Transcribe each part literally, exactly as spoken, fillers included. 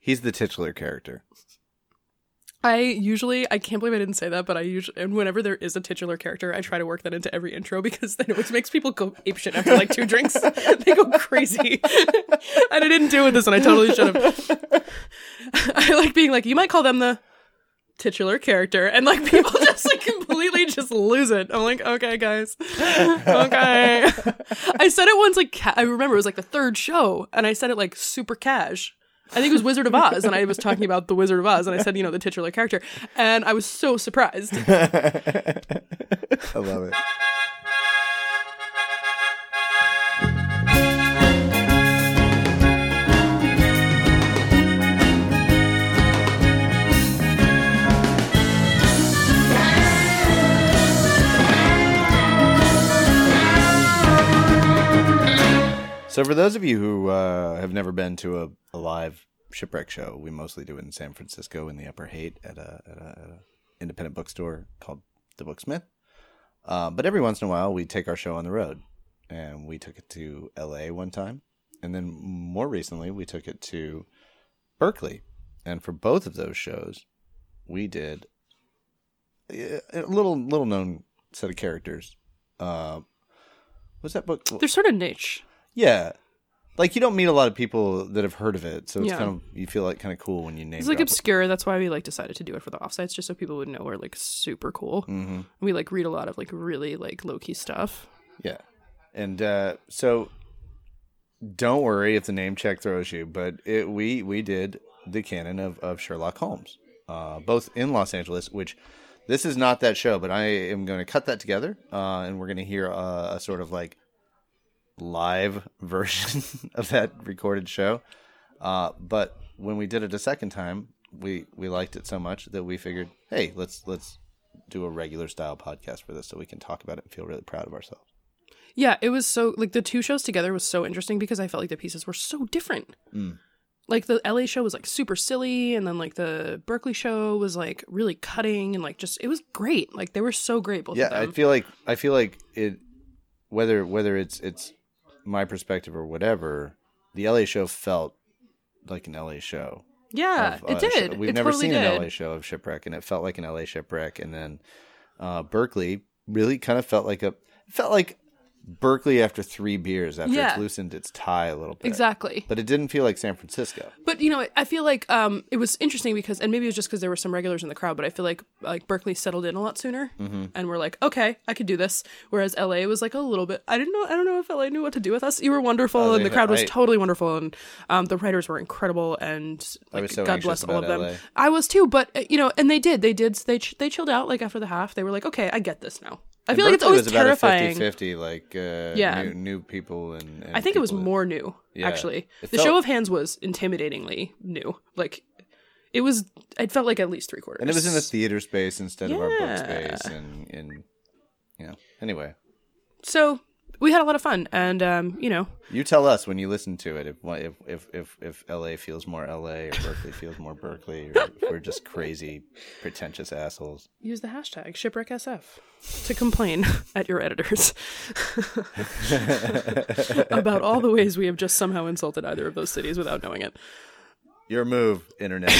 He's the titular character. I usually, I can't believe I didn't say that, but I usually, and whenever there is a titular character, I try to work that into every intro because then it always makes people go apeshit after like two drinks. They go crazy. And I didn't do it with this one. I totally should have. I like being like, you might call them the titular character. And like people just like completely just lose it. I'm like, okay, guys. Okay. I said it once like, ca- I remember it was like the third show and I said it like super cash. I think it was Wizard of Oz, and I was talking about the Wizard of Oz, and I said, you know, the titular character, and I was so surprised. I love it. So for those of you who uh, have never been to a, a live Shipwreck show, we mostly do it in San Francisco in the Upper Haight at a, at a, at a independent bookstore called The Booksmith. Uh, but every once in a while, we take our show on the road. And we took it to L A one time. And then more recently, we took it to Berkeley. And for both of those shows, we did a little little known set of characters. Uh, what's that book? They're sort of niche. Yeah. Like, you don't meet a lot of people that have heard of it, so it's Yeah. kind of, you feel like kind of cool when you name it. It's like drop obscure. That's why we like decided to do it for the offsites, just so people would know we're like super cool. Mm-hmm. We like read a lot of like really like low key stuff. Yeah. And uh, so don't worry if the name check throws you, but it, we we did the canon of, of Sherlock Holmes, uh, both in Los Angeles, which this is not that show, but I am going to cut that together, uh, and we're going to hear a, a sort of like live version of that recorded show. Uh, but when we did it a second time, we, we liked it so much that we figured, hey, let's let's do a regular style podcast for this so we can talk about it and feel really proud of ourselves. Yeah, it was so like the two shows together was so interesting because I felt like the pieces were so different. Mm. Like the L A show was like super silly, and then like the Berkeley show was like really cutting and like just it was great. Like they were so great, both Yeah, of them. I feel like I feel like it whether whether it's it's my perspective or whatever, the L A show felt like an L A show. Yeah, of, it uh, did. Sh- we've it never totally seen did. an L A show of Shipwreck, and it felt like an L A Shipwreck. And then uh, Berkeley really kind of felt like a it felt like Berkeley after three beers after Yeah. it's loosened its tie a little bit. Exactly. But it didn't feel like San Francisco. But, you know, I feel like um, it was interesting because, and maybe it was just because there were some regulars in the crowd, but I feel like like Berkeley settled in a lot sooner. Mm-hmm. And we're like, okay, I could do this. Whereas L A was like a little bit, I didn't know, I don't know if L A knew what to do with us. You were wonderful, Oh, and they- the crowd was I- totally wonderful, and um, the writers were incredible, and like, I was so God anxious bless all of about them. L A. I was too, but, uh, you know, and they did. They did. They, ch- they chilled out like after the half. They were like, okay, I get this now. I And feel like it's Berkeley always was about terrifying. a fifty-fifty, like uh, Yeah. new, new people and, and I think it was people that- more new, Yeah. actually. It The felt- show of hands was intimidatingly new. Like, it was, it felt like at least three quarters. And it was in the theater space instead of our book Yeah. space, and, and you know, anyway. So, we had a lot of fun, and, um, you know. You tell us when you listen to it if if if if, if L A feels more L A or Berkeley feels more Berkeley, or if we're just crazy, pretentious assholes. Use the hashtag ShipwreckSF to complain at your editors about all the ways we have just somehow insulted either of those cities without knowing it. Your move, internet.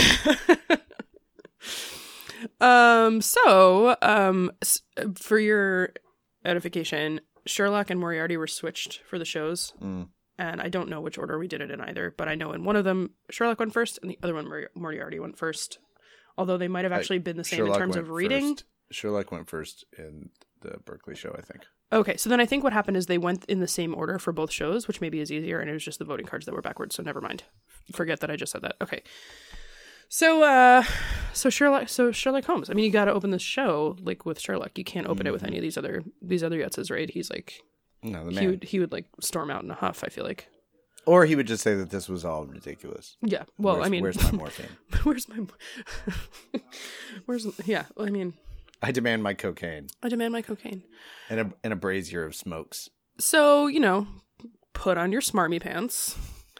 Um. So, um, s- for your edification, Sherlock and Moriarty were switched for the shows, Mm. and I don't know which order we did it in either, but I know in one of them Sherlock went first, and the other one Mori- Moriarty went first. Although they might have actually been the same Sherlock in terms went of reading. First. Sherlock went first in the Berkeley show, I think. Okay, so then I think what happened is they went in the same order for both shows, which maybe is easier, and it was just the voting cards that were backwards, so never mind. Forget that I just said that. Okay. So, uh, so Sherlock, so Sherlock Holmes. I mean, you got to open this show like with Sherlock. You can't open mm-hmm. it with any of these other these other Yutzes, right? He's like, no, the he man. would he would like storm out in a huff. I feel like, or he would just say that this was all ridiculous. Yeah. Well, where's, I mean, where's my morphine? where's my, where's yeah? Well, I mean, I demand my cocaine. I demand my cocaine and a and a brazier of smokes. So you know, put on your smarmy pants,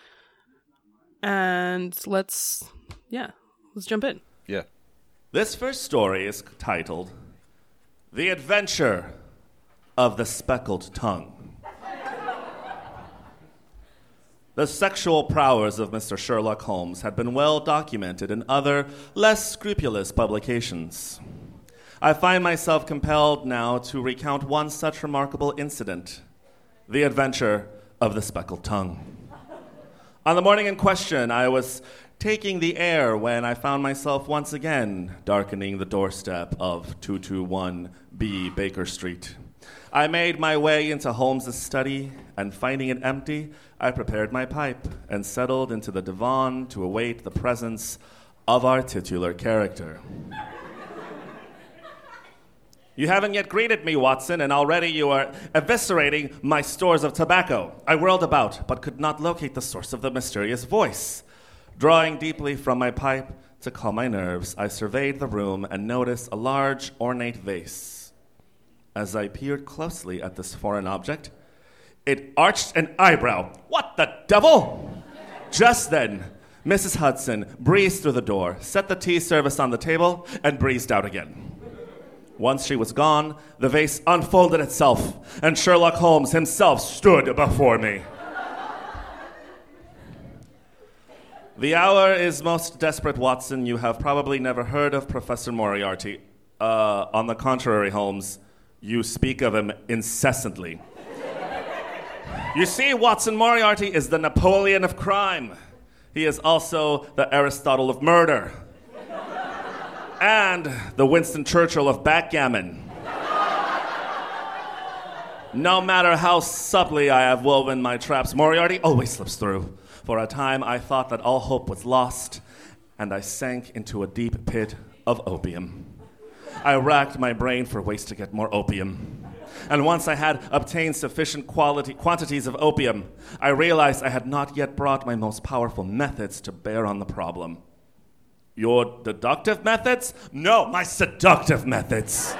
and let's yeah. Let's jump in. Yeah. This first story is titled The Adventure of the Speckled Tongue. The sexual prowess of Mister Sherlock Holmes had been well documented in other, less scrupulous publications. I find myself compelled now to recount one such remarkable incident, the adventure of the speckled tongue. On the morning in question, I was taking the air when I found myself once again darkening the doorstep of two twenty-one B Baker Street. I made my way into Holmes's study, and finding it empty, I prepared my pipe and settled into the divan to await the presence of our titular character. You haven't yet greeted me, Watson, and already you are eviscerating my stores of tobacco. I whirled about, but could not locate the source of the mysterious voice. Drawing deeply from my pipe to calm my nerves, I surveyed the room and noticed a large, ornate vase. As I peered closely at this foreign object, it arched an eyebrow. What the devil? Just then, Missus Hudson breezed through the door, set the tea service on the table, and breezed out again. Once she was gone, the vase unfolded itself, and Sherlock Holmes himself stood before me. The hour is most desperate, Watson. You have probably never heard of Professor Moriarty. Uh, on the contrary, Holmes, you speak of him incessantly. You see, Watson, Moriarty is the Napoleon of crime. He is also the Aristotle of murder. And the Winston Churchill of backgammon. No matter how subtly I have woven my traps, Moriarty always slips through. For a time, I thought that all hope was lost, and I sank into a deep pit of opium. I racked my brain for ways to get more opium. And once I had obtained sufficient quality, quantities of opium, I realized I had not yet brought my most powerful methods to bear on the problem. Your deductive methods? No, my seductive methods.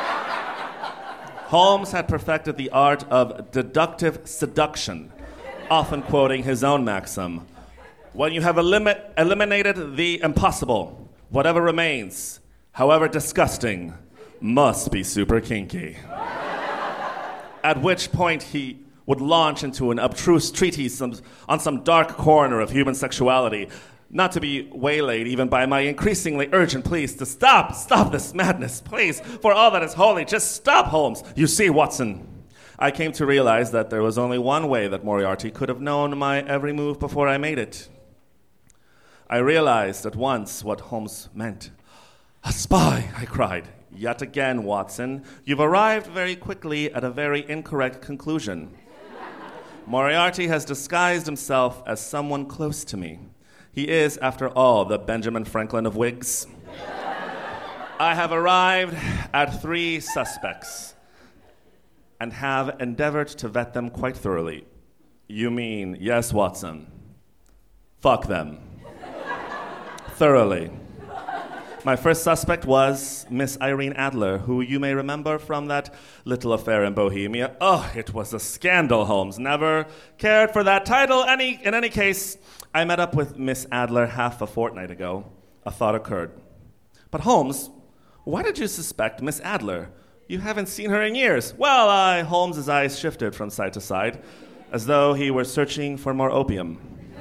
Holmes had perfected the art of deductive seduction, often quoting his own maxim, when you have elim- eliminated the impossible, whatever remains, however disgusting, must be super kinky. At which point he would launch into an abstruse treatise on some dark corner of human sexuality, not to be waylaid even by my increasingly urgent pleas to stop, stop this madness, please, for all that is holy, just stop, Holmes. You see, Watson, I came to realize that there was only one way that Moriarty could have known my every move before I made it. I realized at once what Holmes meant. A spy, I cried. Yet again, Watson, you've arrived very quickly at a very incorrect conclusion. Moriarty has disguised himself as someone close to me. He is, after all, the Benjamin Franklin of wigs. I have arrived at three suspects and have endeavored to vet them quite thoroughly. You mean, yes, Watson, fuck them. Thoroughly. My first suspect was Miss Irene Adler, who you may remember from that little affair in Bohemia. Oh, it was a scandal, Holmes. Never cared for that title. Any, in any case, I met up with Miss Adler half a fortnight ago. A thought occurred. But Holmes, why did you suspect Miss Adler? You haven't seen her in years. Well, I, Holmes's eyes shifted from side to side, as though he were searching for more opium.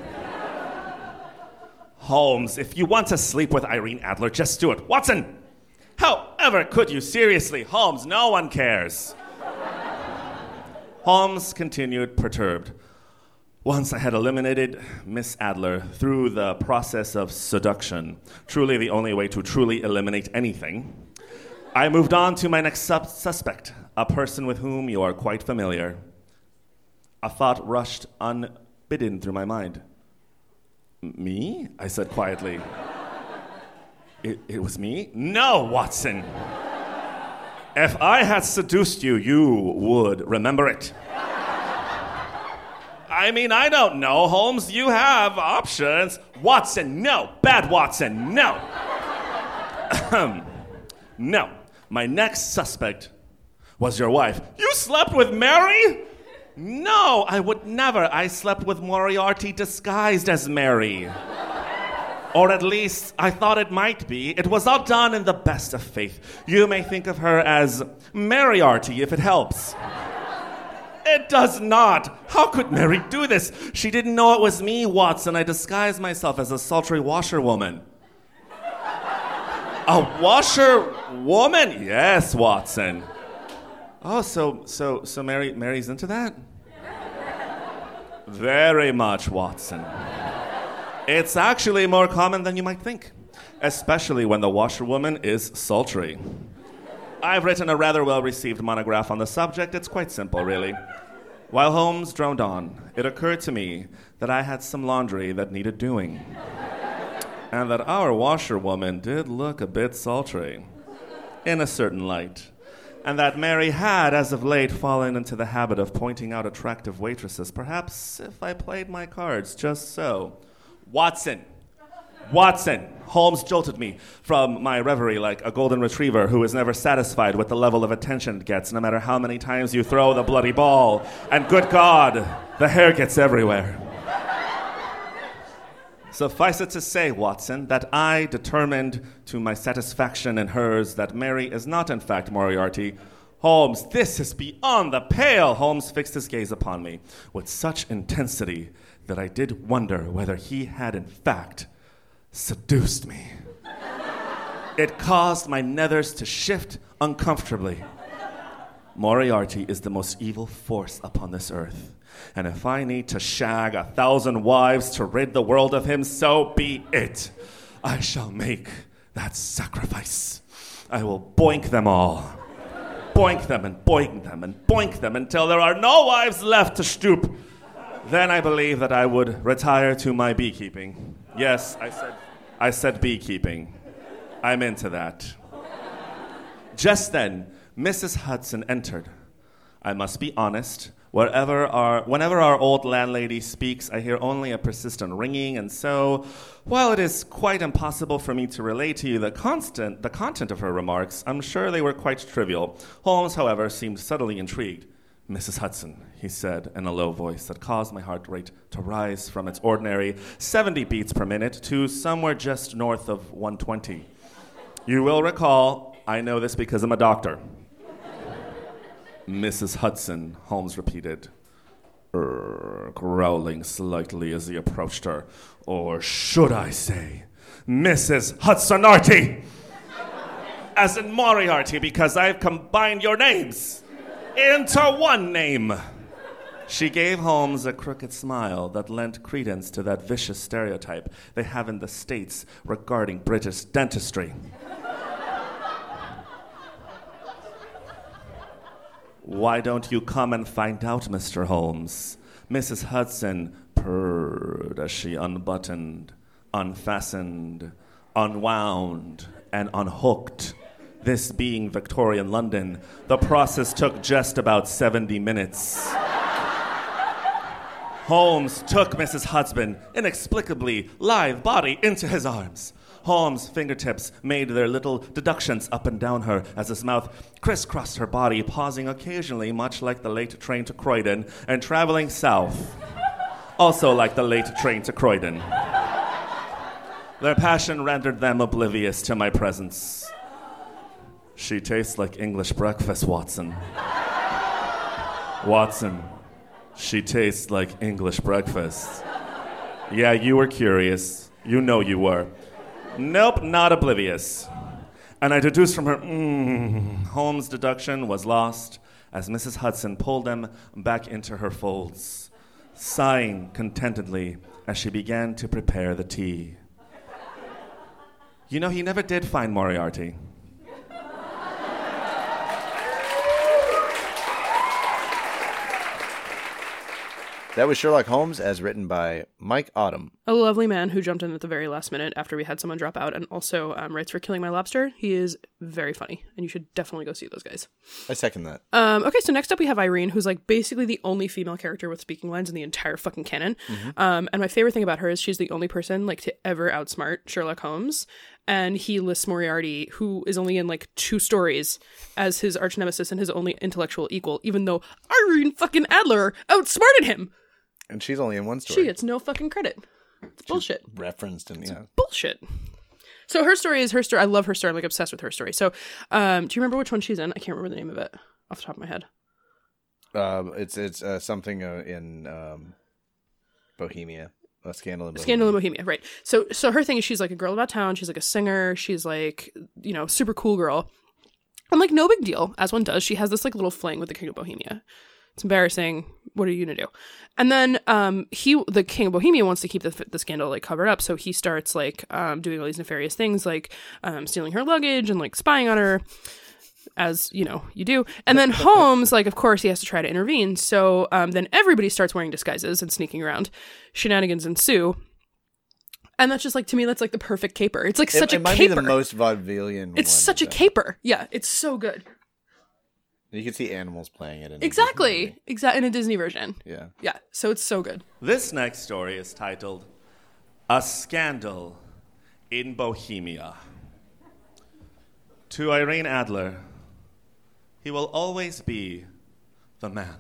Holmes, if you want to sleep with Irene Adler, just do it. Watson, however could you? Seriously, Holmes, no one cares. Holmes continued perturbed. Once I had eliminated Miss Adler through the process of seduction, truly the only way to truly eliminate anything, I moved on to my next sub- suspect, a person with whom you are quite familiar. A thought rushed unbidden through my mind. Me? I said quietly. It, it was me? No, Watson. If I had seduced you, you would remember it. I mean, I don't know, Holmes. You have options. Watson, no. Bad Watson, no. No. My next suspect was your wife. You slept with Mary? No, I would never. I slept with Moriarty disguised as Mary. Or at least, I thought it might be. It was all done in the best of faith. You may think of her as Moriarty, if it helps. It does not. How could Mary do this? She didn't know it was me, Watson. I disguised myself as a sultry washerwoman. A washerwoman? Yes, Watson. Oh, so so so Mary Mary's into that? Very much, Watson. It's actually more common than you might think, especially when the washerwoman is sultry. I've written a rather well-received monograph on the subject. It's quite simple, really. While Holmes droned on, it occurred to me that I had some laundry that needed doing, and that our washerwoman did look a bit sultry, in a certain light, and that Mary had, as of late, fallen into the habit of pointing out attractive waitresses, perhaps if I played my cards just so. Watson! Watson! Holmes jolted me from my reverie like a golden retriever who is never satisfied with the level of attention it gets, no matter how many times you throw the bloody ball. And good God, the hair gets everywhere. Suffice it to say, Watson, that I determined to my satisfaction and hers that Mary is not in fact Moriarty. Holmes, this is beyond the pale! Holmes fixed his gaze upon me with such intensity that I did wonder whether he had in fact seduced me. It caused my nethers to shift uncomfortably. Moriarty is the most evil force upon this earth, and if I need to shag a thousand wives to rid the world of him, so be it. I shall make that sacrifice. I will boink them all. Boink them and boink them and boink them until there are no wives left to stoop. Then I believe that I would retire to my beekeeping. Yes, I said I said beekeeping. I'm into that. Just then, Missus Hudson entered. I must be honest, wherever our, whenever our old landlady speaks, I hear only a persistent ringing, and so, while it is quite impossible for me to relay to you the constant, the content of her remarks, I'm sure they were quite trivial. Holmes, however, seemed subtly intrigued. Missus Hudson, he said in a low voice that caused my heart rate to rise from its ordinary seventy beats per minute to somewhere just north of one twenty. You will recall, I know this because I'm a doctor. Missus Hudson, Holmes repeated, er, growling slightly as he approached her. Or should I say, Missus Hudsonarty! As in Moriarty, because I've combined your names into one name. She gave Holmes a crooked smile that lent credence to that vicious stereotype they have in the States regarding British dentistry. Why don't you come and find out, Mister Holmes? Missus Hudson purred as she unbuttoned, unfastened, unwound, and unhooked. This being Victorian London, the process took just about seventy minutes. Holmes took Missus Hudson, inexplicably lithe body, into his arms. Holmes' fingertips made their little deductions up and down her as his mouth crisscrossed her body, pausing occasionally, much like the late train to Croydon, and traveling south, also like the late train to Croydon. Their passion rendered them oblivious to my presence. She tastes like English breakfast, Watson. Watson, she tastes like English breakfast. Yeah, you were curious. You know you were. Nope, not oblivious. And I deduced from her, mmm, Holmes' deduction was lost as Missus Hudson pulled them back into her folds, sighing contentedly as she began to prepare the tea. You know, he never did find Moriarty. That was Sherlock Holmes, as written by Mike Autumn. A lovely man who jumped in at the very last minute after we had someone drop out, and also um, writes for Killing My Lobster. He is very funny, and you should definitely go see those guys. I second that. Um, okay, so next up we have Irene, who's like basically the only female character with speaking lines in the entire fucking canon. Mm-hmm. Um, and my favorite thing about her is she's the only person like to ever outsmart Sherlock Holmes. And he lists Moriarty, who is only in like two stories, as his arch nemesis and his only intellectual equal, even though Irene fucking Adler outsmarted him. And she's only in one story. She gets no fucking credit. It's she's bullshit. Referenced and yeah. Bullshit. So her story is her story. I love her story. I'm like obsessed with her story. So um, do you remember which one she's in? I can't remember the name of it off the top of my head. Um, it's it's uh, something uh, in um, Bohemia. A Scandal in Bohemia. Scandal in Bohemia, right. So so her thing is she's like a girl about town. She's like a singer. She's like, you know, super cool girl. And like, no big deal, as one does. She has this like little fling with the King of Bohemia. It's embarrassing. What are you going to do? And then um, he, the King of Bohemia, wants to keep the, the scandal like covered up. So he starts like um, doing all these nefarious things, like um, stealing her luggage and like spying on her, as you know, you do. And then Holmes, like, of course, he has to try to intervene. So um, then everybody starts wearing disguises and sneaking around. Shenanigans ensue. And that's just like, to me, that's like the perfect caper. It's like such it, a it might caper. be the most vaudevillian. It's one, such a so. caper. Yeah, it's so good. You can see animals playing it. In Exactly. Exactly. In a Disney version. Yeah. Yeah. So it's so good. This next story is titled A Scandal in Bohemia. To Irene Adler, he will always be the man.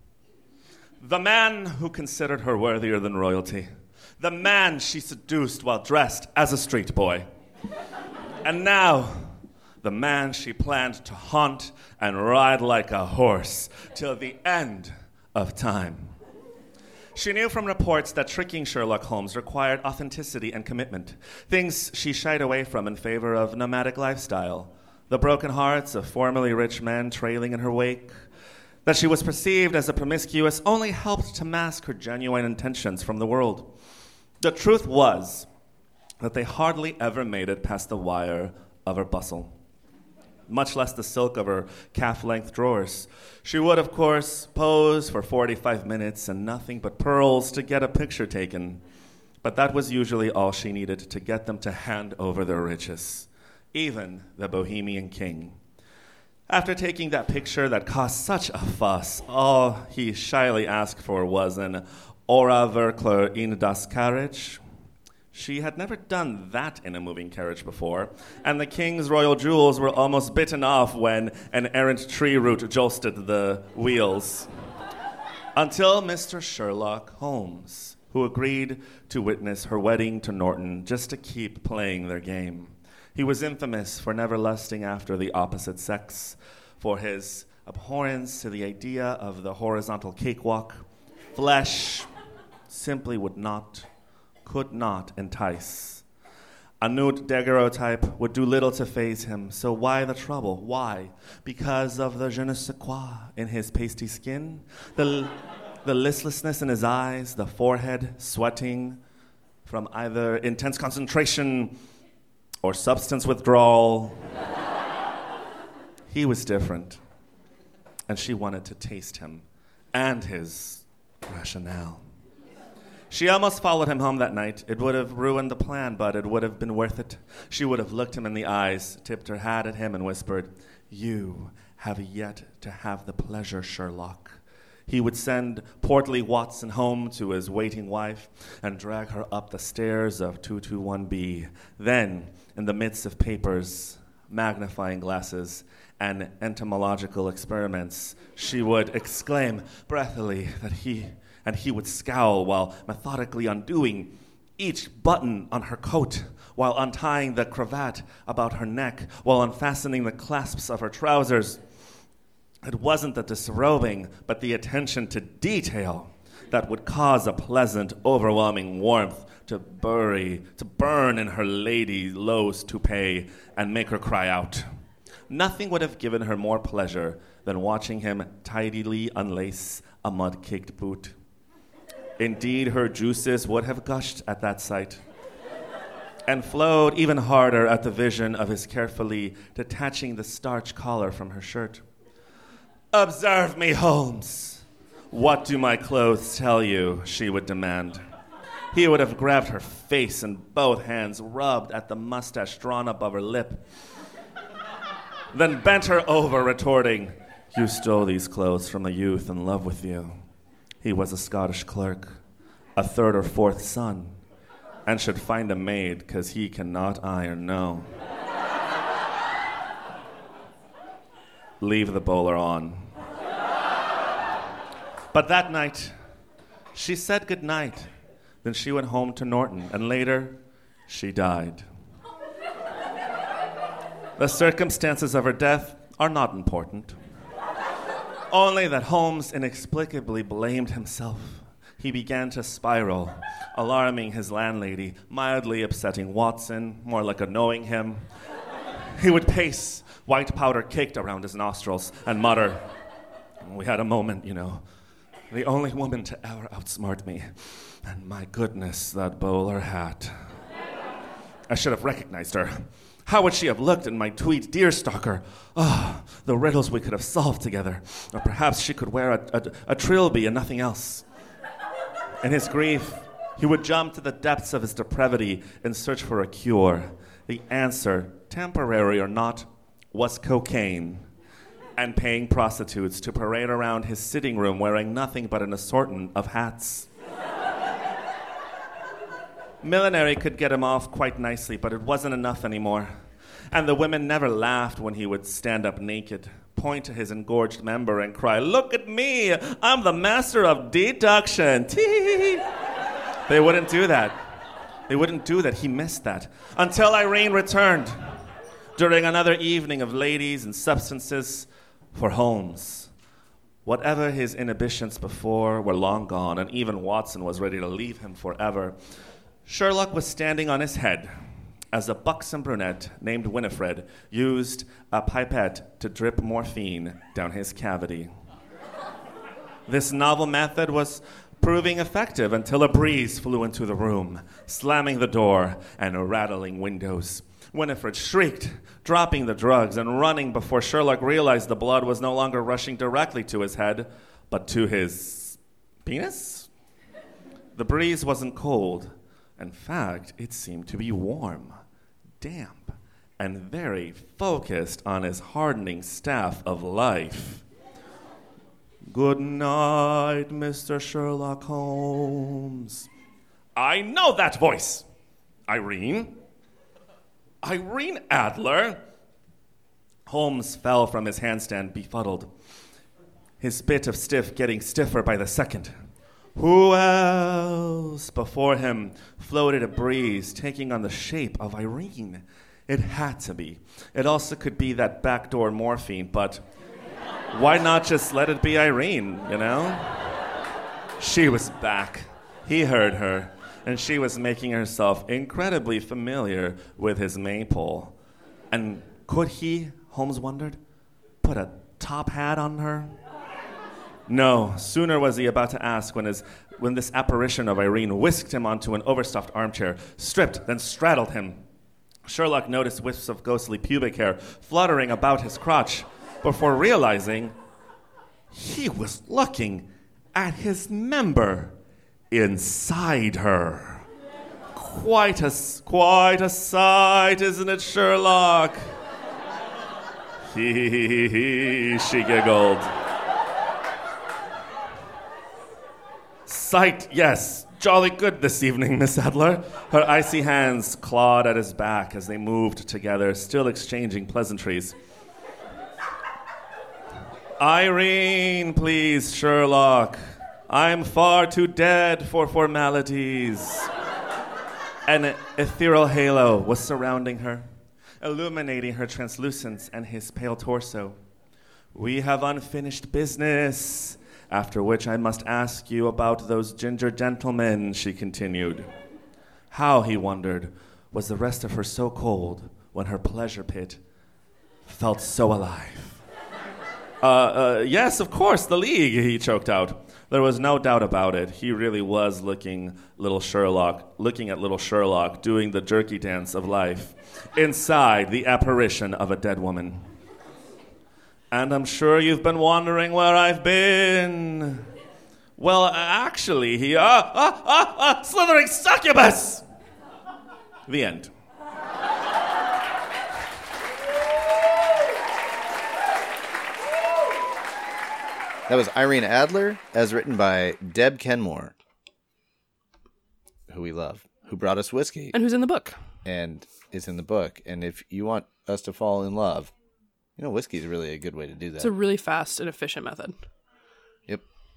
The man who considered her worthier than royalty. The man she seduced while dressed as a street boy. And now, the man she planned to haunt and ride like a horse till the end of time. She knew from reports that tricking Sherlock Holmes required authenticity and commitment, things she shied away from in favor of nomadic lifestyle, the broken hearts of formerly rich men trailing in her wake. That she was perceived as a promiscuous only helped to mask her genuine intentions from the world. The truth was that they hardly ever made it past the wire of her bustle, much less the silk of her calf-length drawers. She would, of course, pose for forty-five minutes and nothing but pearls to get a picture taken. But that was usually all she needed to get them to hand over their riches, even the Bohemian king. After taking that picture that cost such a fuss, all he shyly asked for was an Ora Verkler in das Carriage. She had never done that in a moving carriage before, and the king's royal jewels were almost bitten off when an errant tree root jolted the wheels. Until Mister Sherlock Holmes, who agreed to witness her wedding to Norton just to keep playing their game. He was infamous for never lusting after the opposite sex, for his abhorrence to the idea of the horizontal cakewalk. Flesh simply would not, could not entice. A nude daguerreotype would do little to faze him, so why the trouble? Why? Because of the je ne sais quoi in his pasty skin, the, the listlessness in his eyes, the forehead sweating from either intense concentration or substance withdrawal. He was different, and she wanted to taste him and his rationale. She almost followed him home that night. It would have ruined the plan, but it would have been worth it. She would have looked him in the eyes, tipped her hat at him, and whispered, "You have yet to have the pleasure, Sherlock." He would send portly Watson home to his waiting wife and drag her up the stairs of two two one B. Then, in the midst of papers, magnifying glasses, and entomological experiments, she would exclaim breathily that he... and he would scowl while methodically undoing each button on her coat, while untying the cravat about her neck, while unfastening the clasps of her trousers. It wasn't the disrobing, but the attention to detail that would cause a pleasant, overwhelming warmth to bury, to burn in her lady Lowe's toupee and make her cry out. Nothing would have given her more pleasure than watching him tidily unlace a mud-caked boot. Indeed, her juices would have gushed at that sight, and flowed even harder at the vision of his carefully detaching the starch collar from her shirt. "Observe me, Holmes. What do my clothes tell you?" she would demand. He would have grabbed her face in both hands, rubbed at the mustache drawn above her lip, then bent her over, retorting, "You stole these clothes from the youth in love with you. He was a Scottish clerk, a third or fourth son, and should find a maid because he cannot iron, no. Leave the bowler on." But that night, she said goodnight. Then she went home to Norton, and later, she died. The circumstances of her death are not important. Only that Holmes inexplicably blamed himself. He began to spiral, alarming his landlady, mildly upsetting Watson, more like annoying him. He would pace, white powder caked around his nostrils, and mutter, "We had a moment, you know. The only woman to ever outsmart me. And my goodness, that bowler hat. I should have recognized her. How would she have looked in my tweed deerstalker? Ah, oh, the riddles we could have solved together. Or perhaps she could wear a, a, a trilby and nothing else." In his grief, he would jump to the depths of his depravity in search for a cure. The answer, temporary or not, was cocaine and paying prostitutes to parade around his sitting room wearing nothing but an assortment of hats. Millinery could get him off quite nicely, but it wasn't enough anymore. And the women never laughed when he would stand up naked, point to his engorged member, and cry, "Look at me! I'm the master of deduction!" Tee. They wouldn't do that. They wouldn't do that. He missed that. Until Irene returned during another evening of ladies and substances for Holmes. Whatever his inhibitions before were long gone, and even Watson was ready to leave him forever. Sherlock was standing on his head as a buxom brunette named Winifred used a pipette to drip morphine down his cavity. This novel method was proving effective until a breeze flew into the room, slamming the door and rattling windows. Winifred shrieked, dropping the drugs and running before Sherlock realized the blood was no longer rushing directly to his head, but to his penis? The breeze wasn't cold. In fact, it seemed to be warm, damp, and very focused on his hardening staff of life. "Good night, Mister Sherlock Holmes." "I know that voice! Irene? Irene Adler?" Holmes fell from his handstand, befuddled, his bit of stiff getting stiffer by the second. Who else? Before him floated a breeze taking on the shape of Irene. It had to be. It also could be that backdoor morphine, but why not just let it be Irene, you know? She was back. He heard her, and she was making herself incredibly familiar with his maypole. And could he, Holmes wondered, put a top hat on her? No, sooner was he about to ask when his when this apparition of Irene whisked him onto an overstuffed armchair, stripped, then straddled him. Sherlock noticed wisps of ghostly pubic hair fluttering about his crotch before realizing he was looking at his member inside her. Quite a, quite a sight, isn't it, Sherlock? Hee hee hee hee, she giggled. Sight, yes. Jolly good this evening, Miss Adler. Her icy hands clawed at his back as they moved together, still exchanging pleasantries. Irene, please, Sherlock. I'm far too dead for formalities. An ethereal halo was surrounding her, illuminating her translucence and his pale torso. We have unfinished business. After which I must ask you about those ginger gentlemen, she continued. How, he wondered, was the rest of her so cold when her pleasure pit felt so alive? uh, uh, yes, of course, the League, he choked out. There was no doubt about it. He really was looking little Sherlock, looking at little Sherlock doing the jerky dance of life inside the apparition of a dead woman. And I'm sure you've been wondering where I've been. Well, actually, he... Ah, ah, ah, ah, slithering succubus! The end. That was Irene Adler, as written by Deb Kenmore, who we love, who brought us whiskey. And who's in the book. And is in the book. And if you want us to fall in love... You know, whiskey is really a good way to do that. It's a really fast and efficient method. Yep.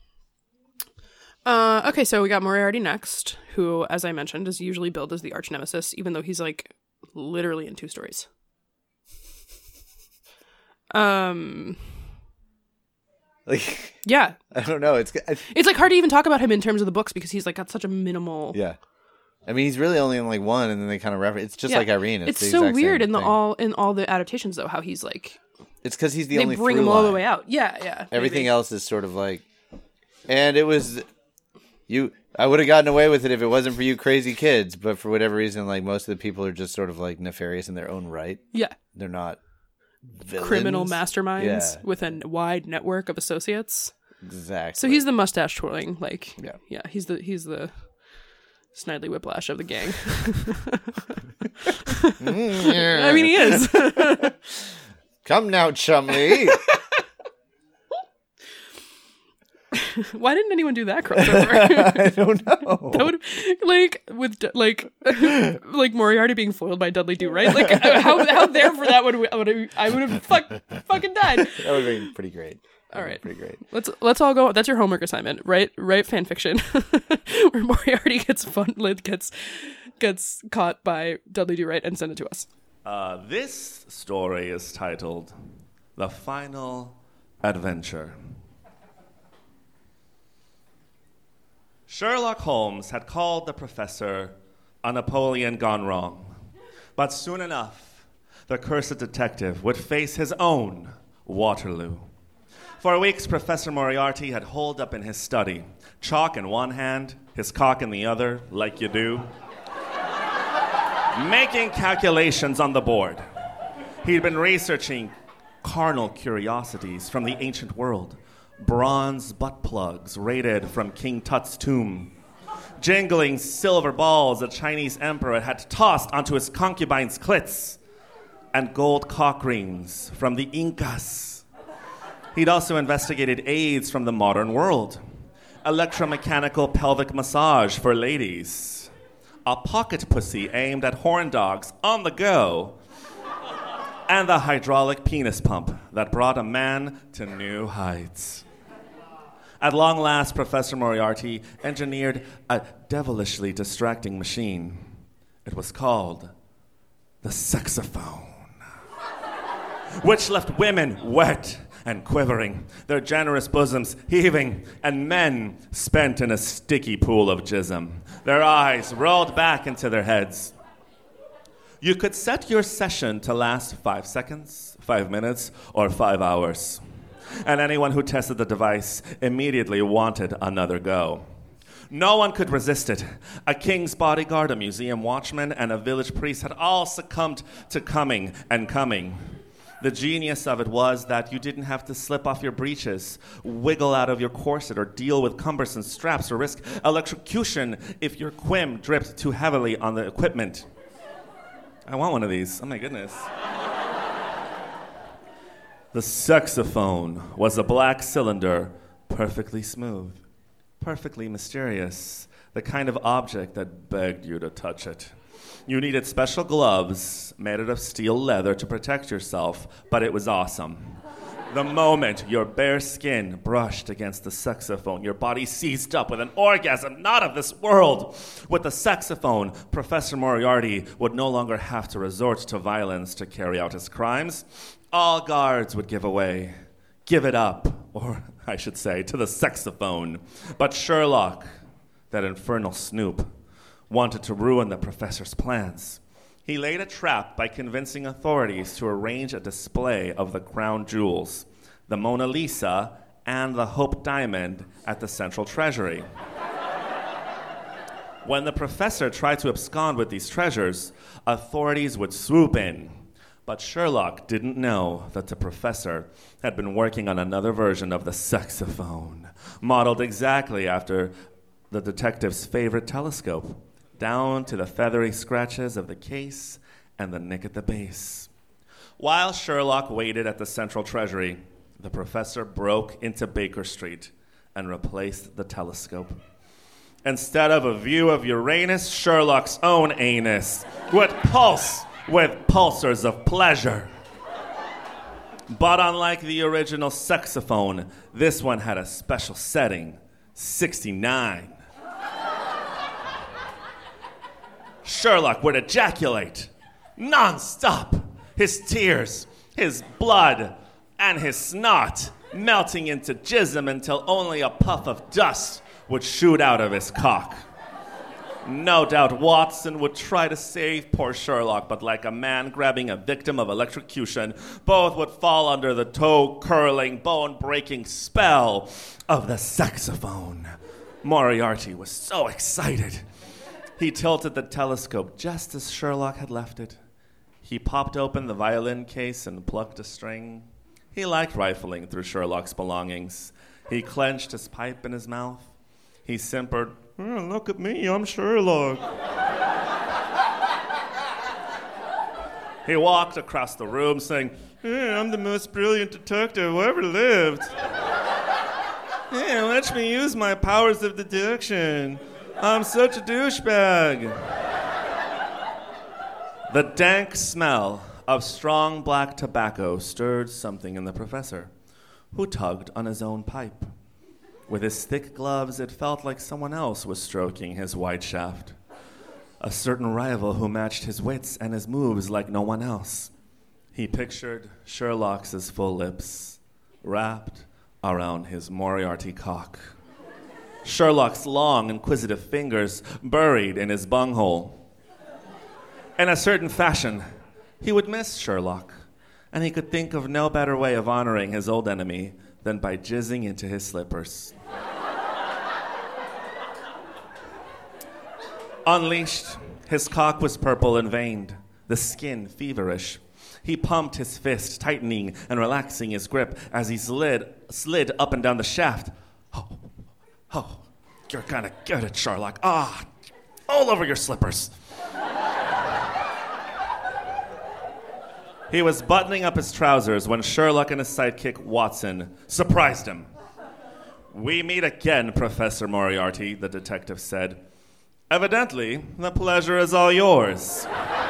Uh, okay, so we got Moriarty next, who, as I mentioned, is usually billed as the arch nemesis, even though he's, like, literally in two stories. Um, Like, Yeah. I don't know. It's I, It's like hard to even talk about him in terms of the books because he's like got such a minimal. yeah. I mean, he's really only in like one, and then they kind of reference. It's just Yeah. like Irene. It's, It's the so exact weird same in the thing. all in all the adaptations though how he's like It's because he's the they only. bring through him all the line. way out. Yeah, yeah. Everything maybe. else is sort of like, and it was, you. I would have gotten away with it if it wasn't for you crazy kids, but for whatever reason, like most of the people are just sort of like nefarious in their own right. Yeah. They're not villains. Criminal masterminds Yeah. with a wide network of associates. Exactly. So he's the mustache twirling, like Yeah. yeah. He's the he's the Snidely Whiplash of the gang. I mean, he is. Come now, Chumley. Why didn't anyone do that crossover? I don't know. That would like with like like Moriarty being foiled by Dudley Do Right. Like how how there for that would would I would have fuck, fucking died. That would have been pretty great. All right, pretty great. Let's let's all go. That's your homework assignment. Write write fan fiction where Moriarty gets fun like, gets gets caught by Dudley Do Right and send it to us. Uh, this story is titled The Final Adventure. Sherlock Holmes had called the professor a Napoleon gone wrong. But soon enough, the cursed detective would face his own Waterloo. For weeks, Professor Moriarty had holed up in his study, chalk in one hand, his cock in the other, like you do, making calculations on the board. He'd been researching carnal curiosities from the ancient world, bronze butt plugs raided from King Tut's tomb, jingling silver balls the Chinese emperor had tossed onto his concubines' clits, and gold cock rings from the Incas. He'd also investigated aids from the modern world, electromechanical pelvic massage for ladies, a pocket pussy aimed at horn dogs on the go, and the hydraulic penis pump that brought a man to new heights. At long last, Professor Moriarty engineered a devilishly distracting machine. It was called the sexophone, which left women wet and quivering, their generous bosoms heaving, and men spent in a sticky pool of jism, their eyes rolled back into their heads. You could set your session to last five seconds, five minutes, or five hours. And anyone who tested the device immediately wanted another go. No one could resist it. A king's bodyguard, a museum watchman, and a village priest had all succumbed to coming and coming. The genius of it was that you didn't have to slip off your breeches, wiggle out of your corset, or deal with cumbersome straps, or risk electrocution if your quim dripped too heavily on the equipment. I want one of these. Oh my goodness. The sexophone was a black cylinder, perfectly smooth, perfectly mysterious, the kind of object that begged you to touch it. You needed special gloves made out of steel leather to protect yourself, but it was awesome. The moment your bare skin brushed against the saxophone, your body seized up with an orgasm not of this world. With the saxophone, Professor Moriarty would no longer have to resort to violence to carry out his crimes. All guards would give away, give it up, or I should say, to the saxophone. But Sherlock, that infernal snoop, wanted to ruin the professor's plans. He laid a trap by convincing authorities to arrange a display of the crown jewels, the Mona Lisa, and the Hope Diamond at the Central Treasury. When the professor tried to abscond with these treasures, authorities would swoop in. But Sherlock didn't know that the professor had been working on another version of the saxophone, modeled exactly after the detective's favorite telescope, down to the feathery scratches of the case and the nick at the base. While Sherlock waited at the Central Treasury, the professor broke into Baker Street and replaced the telescope. Instead of a view of Uranus, Sherlock's own anus would pulse with pulsars of pleasure. But unlike the original saxophone, this one had a special setting, sixty-nine. Sherlock would ejaculate non-stop. His tears, his blood, and his snot melting into jism until only a puff of dust would shoot out of his cock. No doubt Watson would try to save poor Sherlock, but like a man grabbing a victim of electrocution, both would fall under the toe-curling, bone-breaking spell of the saxophone. Moriarty was so excited. He tilted the telescope just as Sherlock had left it. He popped open the violin case and plucked a string. He liked rifling through Sherlock's belongings. He clenched his pipe in his mouth. He simpered, oh, look at me, I'm Sherlock. He walked across the room saying, hey, I'm the most brilliant detective who ever lived. Hey, let me use my powers of deduction. I'm such a douchebag. The dank smell of strong black tobacco stirred something in the professor, who tugged on his own pipe. With his thick gloves, it felt like someone else was stroking his white shaft. A certain rival who matched his wits and his moves like no one else. He pictured Sherlock's full lips wrapped around his Moriarty cock. Sherlock's long, inquisitive fingers buried in his bunghole. In a certain fashion, he would miss Sherlock, and he could think of no better way of honoring his old enemy than by jizzing into his slippers. Unleashed, his cock was purple and veined, the skin feverish. He pumped his fist, tightening and relaxing his grip as he slid, slid up and down the shaft. Oh, oh, you're gonna get it, Sherlock. Ah, all over your slippers. He was buttoning up his trousers when Sherlock and his sidekick, Watson, surprised him. We meet again, Professor Moriarty, the detective said. Evidently, the pleasure is all yours.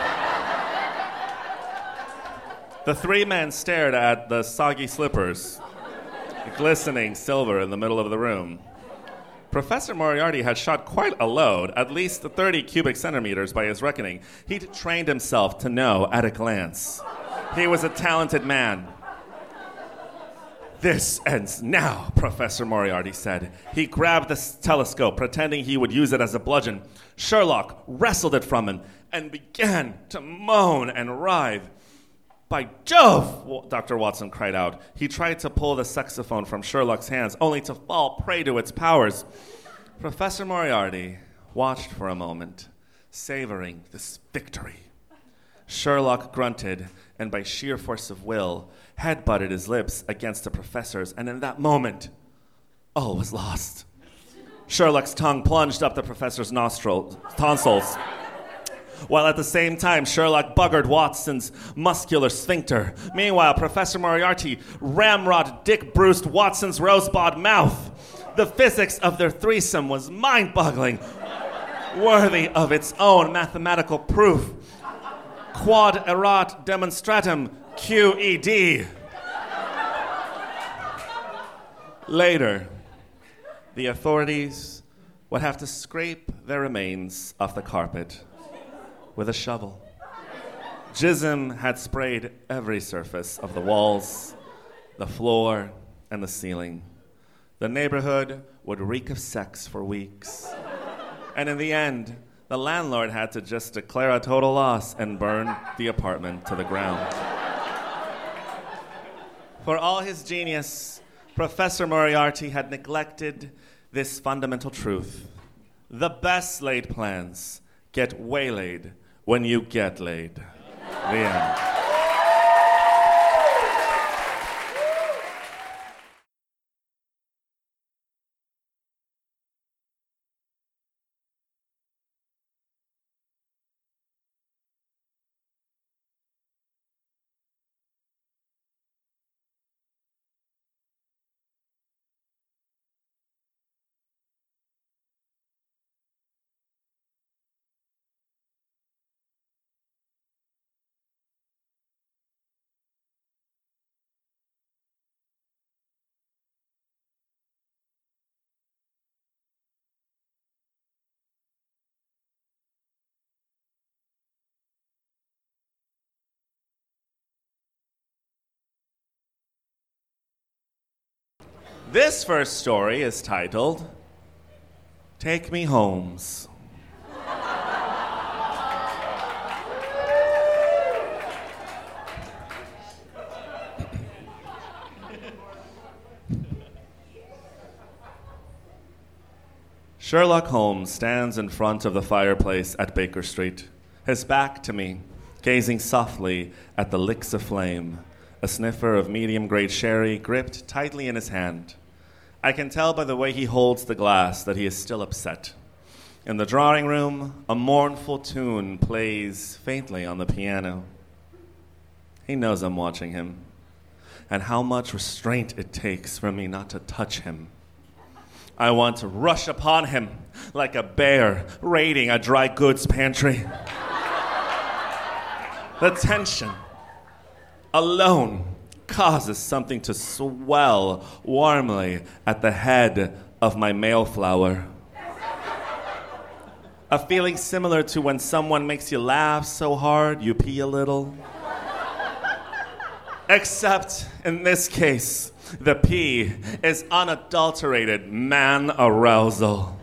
The three men stared at the soggy slippers, glistening silver in the middle of the room. Professor Moriarty had shot quite a load, at least thirty cubic centimeters by his reckoning. He'd trained himself to know at a glance. He was a talented man. This ends now, Professor Moriarty said. He grabbed the telescope, pretending he would use it as a bludgeon. Sherlock wrestled it from him and began to moan and writhe. By Jove, Doctor Watson cried out. He tried to pull the saxophone from Sherlock's hands, only to fall prey to its powers. Professor Moriarty watched for a moment, savoring this victory. Sherlock grunted, and by sheer force of will, headbutted his lips against the professor's, and in that moment, all was lost. Sherlock's tongue plunged up the professor's nostrils, tonsils, while at the same time Sherlock buggered Watson's muscular sphincter. Meanwhile, Professor Moriarty ramrod dick-bruised Watson's rosebud mouth. The physics of their threesome was mind-boggling, worthy of its own mathematical proof. Quod erat demonstratum, Q E D. Later, the authorities would have to scrape their remains off the carpet with a shovel. Jism had sprayed every surface of the walls, the floor, and the ceiling. The neighborhood would reek of sex for weeks. And in the end, the landlord had to just declare a total loss and burn the apartment to the ground. For all his genius, Professor Moriarty had neglected this fundamental truth. The best laid plans get waylaid when you get laid. The end. This first story is titled, Take Me Holmes. Sherlock Holmes stands in front of the fireplace at Baker Street, his back to me, gazing softly at the licks of flame, a sniffer of medium-grade sherry gripped tightly in his hand. I can tell by the way he holds the glass that he is still upset. In the drawing room, a mournful tune plays faintly on the piano. He knows I'm watching him, and how much restraint it takes for me not to touch him. I want to rush upon him like a bear raiding a dry goods pantry. The tension alone causes something to swell warmly at the head of my male flower. A feeling similar to when someone makes you laugh so hard you pee a little. Except in this case, the pee is unadulterated man arousal.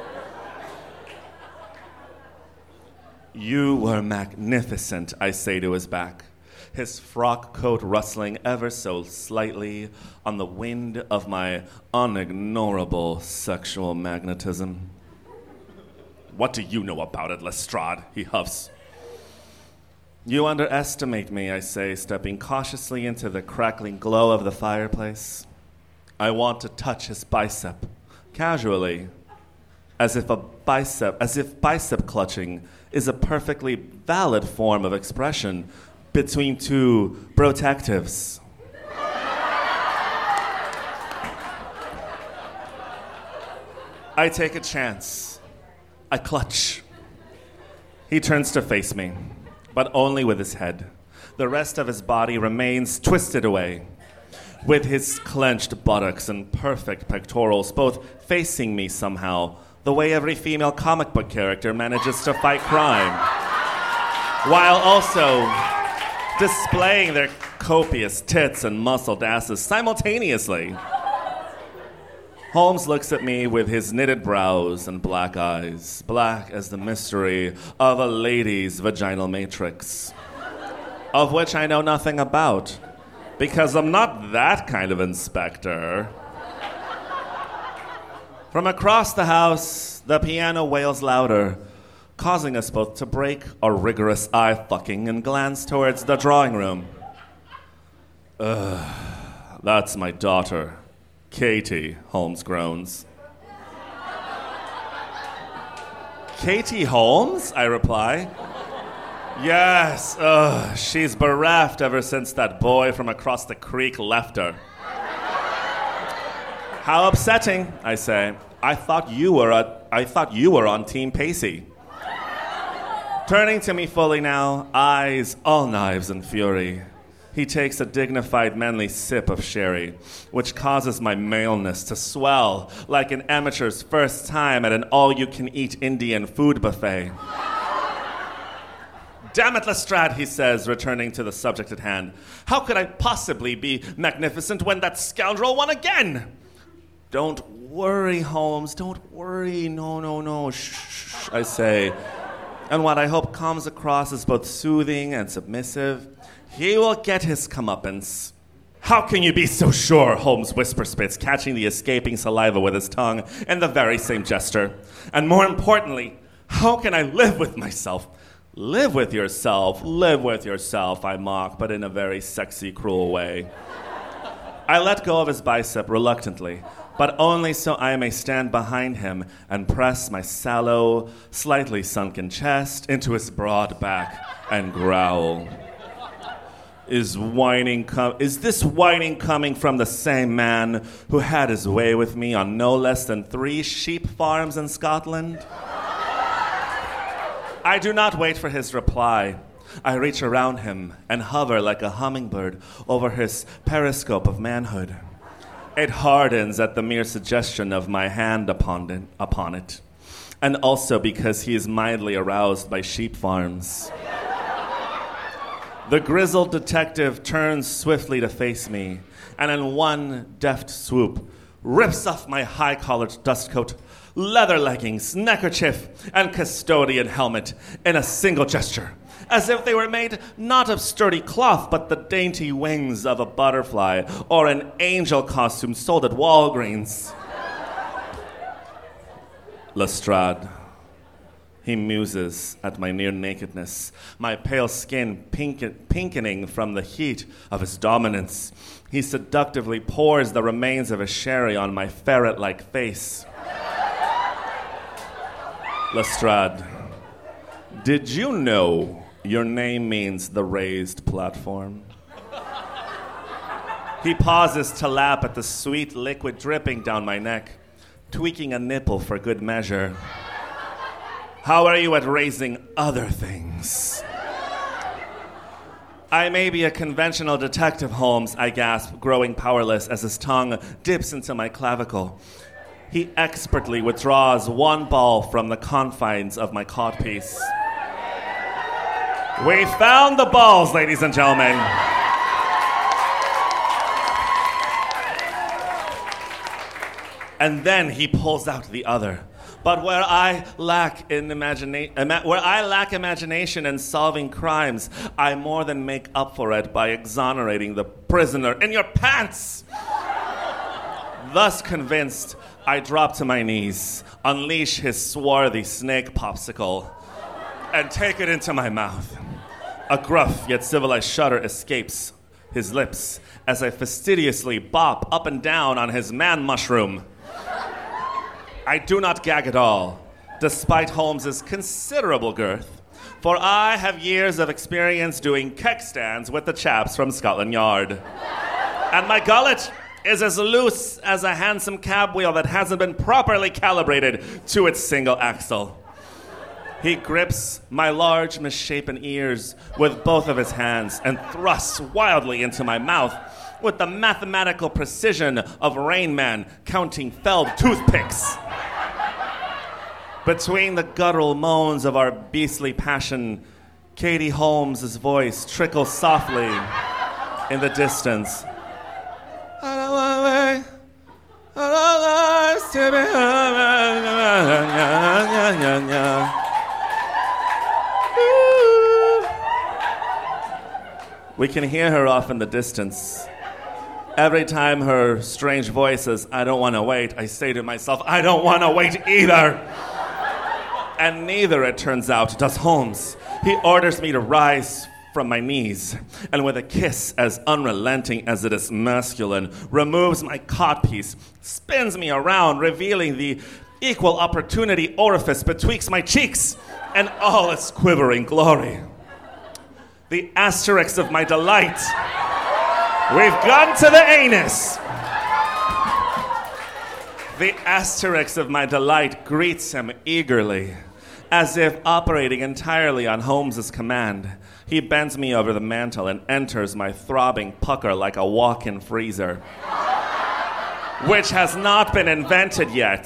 You were magnificent, I say to his back, his frock coat rustling ever so slightly on the wind of my unignorable sexual magnetism. What do you know about it, Lestrade? He huffs. You underestimate me, I say, stepping cautiously into the crackling glow of the fireplace. I want to touch his bicep, casually, as if a bicep, as if bicep clutching is a perfectly valid form of expression between two protectives. I take a chance. I clutch. He turns to face me, but only with his head. The rest of his body remains twisted away, with his clenched buttocks and perfect pectorals both facing me somehow, the way every female comic book character manages to fight crime, while also displaying their copious tits and muscled asses simultaneously. Holmes looks at me with his knitted brows and black eyes, black as the mystery of a lady's vaginal matrix, of which I know nothing about, because I'm not that kind of inspector. From across the house, the piano wails louder, causing us both to break our rigorous eye-fucking and glance towards the drawing room. Ugh, that's my daughter. Katie, Holmes groans. Katie Holmes? I reply. Yes, ugh, she's bereft ever since that boy from across the creek left her. How upsetting, I say. I thought you were a, I thought you were on Team Pacey. Turning to me fully now, eyes all knives and fury. He takes a dignified, manly sip of sherry, which causes my maleness to swell like an amateur's first time at an all-you-can-eat Indian food buffet. Damn it, Lestrade, he says, returning to the subject at hand. How could I possibly be magnificent when that scoundrel won again? Don't worry, Holmes, don't worry. No, no, no, shh, shh, I say. And what I hope comes across as both soothing and submissive. He will get his comeuppance. How can you be so sure? Holmes whisper spits, catching the escaping saliva with his tongue in the very same gesture. And more importantly, how can I live with myself? Live with yourself, live with yourself, I mock, but in a very sexy, cruel way. I let go of his bicep reluctantly, but only so I may stand behind him and press my sallow, slightly sunken chest into his broad back and growl. Is whining com- is this whining coming from the same man who had his way with me on no less than three sheep farms in Scotland? I do not wait for his reply. I reach around him and hover like a hummingbird over his periscope of manhood. It hardens at the mere suggestion of my hand upon it, upon it, and also because he is mildly aroused by sheep farms. The grizzled detective turns swiftly to face me, and in one deft swoop, rips off my high-collared dust coat, leather leggings, neckerchief, and custodian helmet in a single gesture, as if they were made not of sturdy cloth, but the dainty wings of a butterfly or an angel costume sold at Walgreens. Lestrade. He muses at my near nakedness, my pale skin pink- pinkening from the heat of his dominance. He seductively pours the remains of a sherry on my ferret-like face. Lestrade, did you know your name means the raised platform? He pauses to lap at the sweet liquid dripping down my neck, tweaking a nipple for good measure. How are you at raising other things? I may be a conventional detective, Holmes, I gasp, growing powerless as his tongue dips into my clavicle. He expertly withdraws one ball from the confines of my codpiece. We found the balls, ladies and gentlemen. And then he pulls out the other. But where I lack in imagina- ima- where I lack imagination in solving crimes, I more than make up for it by exonerating the prisoner in your pants. Thus convinced, I drop to my knees, unleash his swarthy snake popsicle, and take it into my mouth. A gruff yet civilized shudder escapes his lips as I fastidiously bop up and down on his man mushroom. I do not gag at all, despite Holmes's considerable girth, for I have years of experience doing keg stands with the chaps from Scotland Yard. And my gullet is as loose as a handsome cab wheel that hasn't been properly calibrated to its single axle. He grips my large, misshapen ears with both of his hands and thrusts wildly into my mouth with the mathematical precision of Rain Man counting felled toothpicks. Between the guttural moans of our beastly passion, Katie Holmes' voice trickles softly in the distance. I don't want to wait. I don't want to be. We can hear her off in the distance. Every time her strange voice says, I don't want to wait, I say to myself, I don't want to wait either. And neither, it turns out, does Holmes. He orders me to rise from my knees, and with a kiss as unrelenting as it is masculine, removes my codpiece, spins me around, revealing the equal opportunity orifice betwixt my cheeks, and all its quivering glory. The asterisk of my delight. We've gone to the anus. The asterisk of my delight greets him eagerly, as if operating entirely on Holmes's command. He bends me over the mantel and enters my throbbing pucker like a walk-in freezer, which has not been invented yet,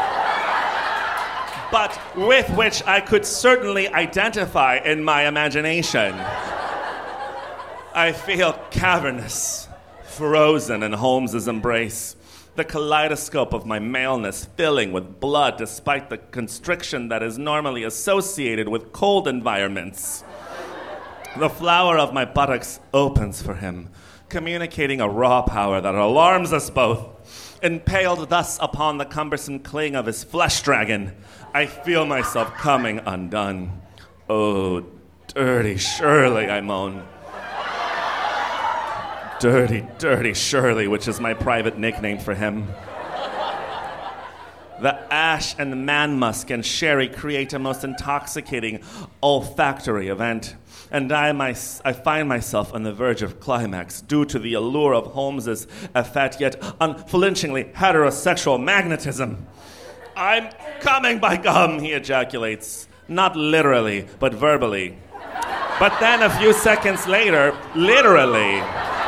but with which I could certainly identify in my imagination. I feel cavernous, frozen in Holmes's embrace, the kaleidoscope of my maleness filling with blood despite the constriction that is normally associated with cold environments. The flower of my buttocks opens for him, communicating a raw power that alarms us both. Impaled thus upon the cumbersome cling of his flesh dragon, I feel myself coming undone. Oh, dirty Shirley, I moan. Dirty, dirty Shirley, which is my private nickname for him. The ash and man musk and sherry create a most intoxicating olfactory event, and I, my, I find myself on the verge of climax due to the allure of Holmes's effete yet unflinchingly heterosexual magnetism. I'm coming, by gum, he ejaculates, not literally, but verbally. But then a few seconds later, literally,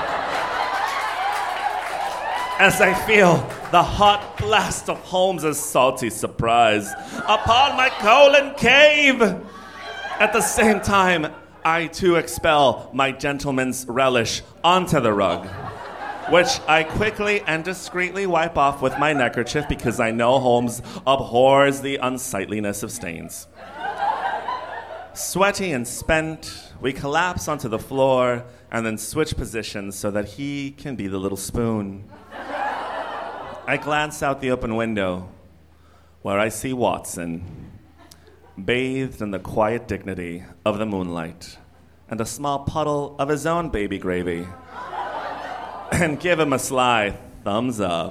as I feel the hot blast of Holmes's salty surprise upon my colon cave. At the same time, I too expel my gentleman's relish onto the rug. which I quickly and discreetly wipe off with my neckerchief because I know Holmes abhors the unsightliness of stains. Sweaty and spent, we collapse onto the floor and then switch positions so that he can be the little spoon. I glance out the open window, where I see Watson, bathed in the quiet dignity of the moonlight, and a small puddle of his own baby gravy, and give him a sly thumbs up.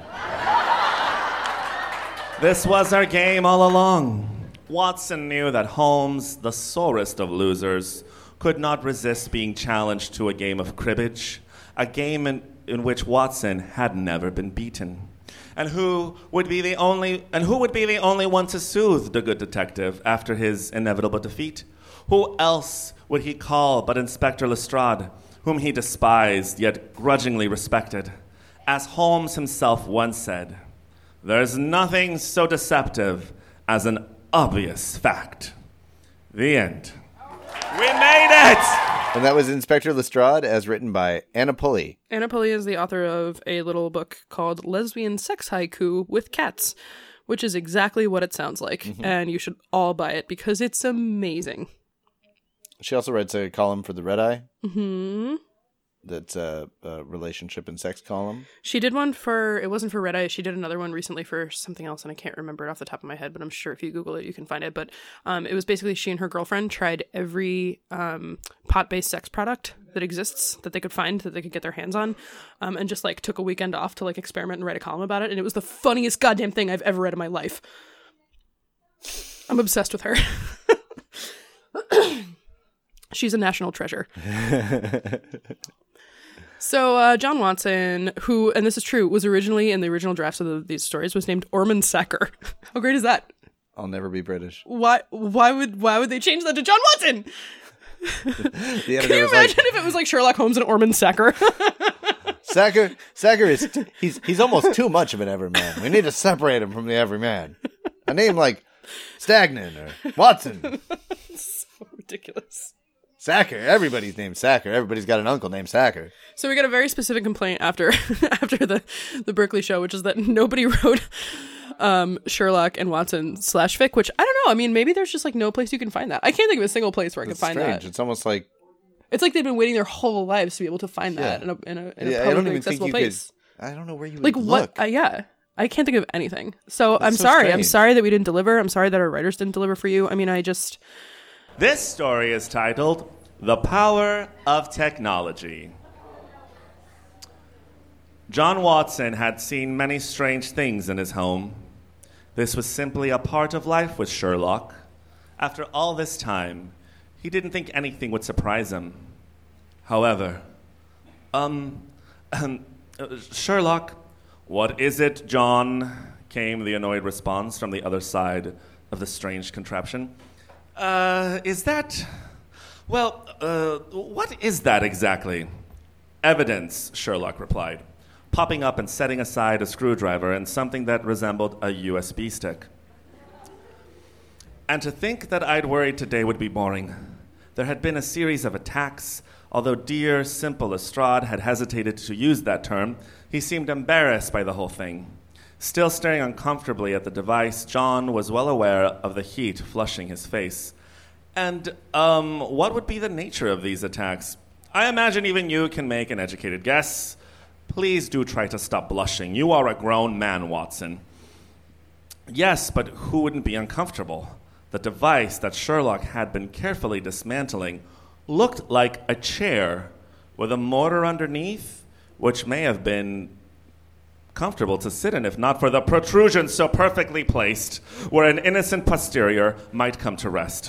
This was our game all along. Watson knew that Holmes, the sorest of losers, could not resist being challenged to a game of cribbage, a game in, in which Watson had never been beaten. And who would be the only and who would be the only one to soothe the good detective after his inevitable defeat? Who else would he call but Inspector Lestrade, whom he despised yet grudgingly respected? As Holmes himself once said, "There's nothing so deceptive as an obvious fact." The end. We made it! And that was Inspector Lestrade, as written by Anna Pulley. Anna Pulley is the author of a little book called Lesbian Sex Haiku with Cats, which is exactly what it sounds like. Mm-hmm. And you should all buy it because it's amazing. She also writes a column for the Red Eye. Mm-hmm. That's a, a relationship and sex column. She did one for, it wasn't for Red Eye, she did another one recently for something else, and I can't remember it off the top of my head, but I'm sure if you Google it, you can find it. But um, it was basically she and her girlfriend tried every um, pot-based sex product that exists that they could find, that they could get their hands on, um, and just like took a weekend off to like experiment and write a column about it, and it was the funniest goddamn thing I've ever read in my life. I'm obsessed with her. She's a national treasure. So uh, John Watson, who, and this is true, was originally in the original drafts of the, these stories, was named Ormond Sacker. How great is that? I'll never be British. Why? Why would? Why would they change that to John Watson? The Can you imagine like, if it was like Sherlock Holmes and Ormond Sacker? Sacker, Sacker is t- he's he's almost too much of an everyman. We need to separate him from the everyman. A name like Stagnan or Watson. So ridiculous. Sacker. Everybody's named Sacker. Everybody's got an uncle named Sacker. So we got a very specific complaint after after the, the Berkeley show, which is that nobody wrote um, Sherlock and Watson slash fic, which I don't know. I mean, maybe there's just like no place you can find that. I can't think of a single place where I That's can find strange. that. It's almost like... It's like they've been waiting their whole lives to be able to find that Yeah. in a, in a, in a Yeah, I don't publicly even accessible think you place. could... I don't know where you would Like look. what? Uh, yeah. I can't think of anything. So That's I'm so sorry. I'm strange. sorry that we didn't deliver. I'm sorry that our writers didn't deliver for you. I mean, I just... This story is titled The Power of Technology. John Watson had seen many strange things in his home. This was simply a part of life with Sherlock. After all this time, he didn't think anything would surprise him. However, um, um uh, Sherlock, what is it, John? Came the annoyed response from the other side of the strange contraption. Uh, is that... Well, uh, what is that exactly? Evidence, Sherlock replied, popping up and setting aside a screwdriver and something that resembled a U S B stick. And to think that I'd worried today would be boring. There had been a series of attacks. Although dear, simple Lestrade had hesitated to use that term, he seemed embarrassed by the whole thing. Still staring uncomfortably at the device, John was well aware of the heat flushing his face. And, um, what would be the nature of these attacks? I imagine even you can make an educated guess. Please do try to stop blushing. You are a grown man, Watson. Yes, but who wouldn't be uncomfortable? The device that Sherlock had been carefully dismantling looked like a chair with a motor underneath, which may have been comfortable to sit in if not for the protrusion so perfectly placed where an innocent posterior might come to rest.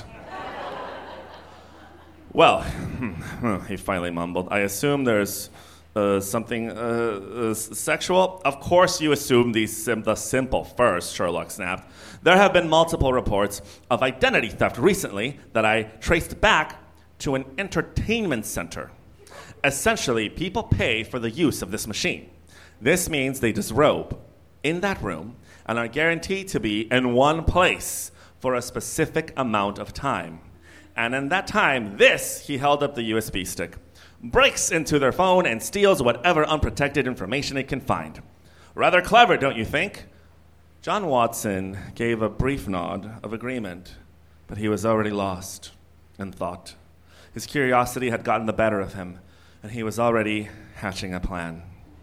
Well, he finally mumbled, I assume there's uh, something uh, uh, sexual? Of course you assume the, sim- the simple first, Sherlock snapped. There have been multiple reports of identity theft recently that I traced back to an entertainment center. Essentially, people pay for the use of this machine. This means they disrobe in that room and are guaranteed to be in one place for a specific amount of time. And in that time, this, he held up the U S B stick, breaks into their phone and steals whatever unprotected information it can find. Rather clever, don't you think? John Watson gave a brief nod of agreement, but he was already lost in thought. His curiosity had gotten the better of him, and he was already hatching a plan.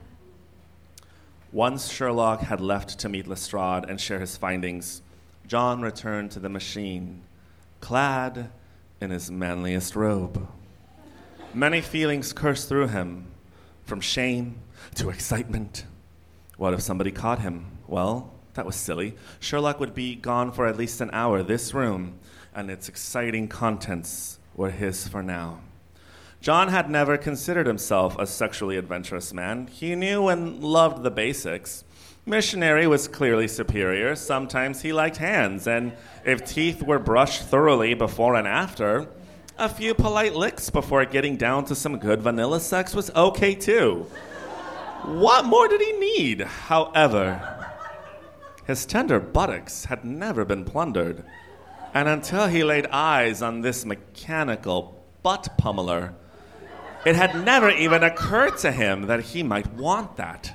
Once Sherlock had left to meet Lestrade and share his findings, John returned to the machine, clad in his manliest robe. Many feelings coursed through him, from shame to excitement. What if somebody caught him? Well, that was silly. Sherlock would be gone for at least an hour. This room and its exciting contents were his for now. John had never considered himself a sexually adventurous man. He knew and loved the basics. Missionary was clearly superior. Sometimes he liked hands, and if teeth were brushed thoroughly before and after, a few polite licks before getting down to some good vanilla sex was okay too. What more did he need? However, his tender buttocks had never been plundered, and until he laid eyes on this mechanical butt pummeler, it had never even occurred to him that he might want that.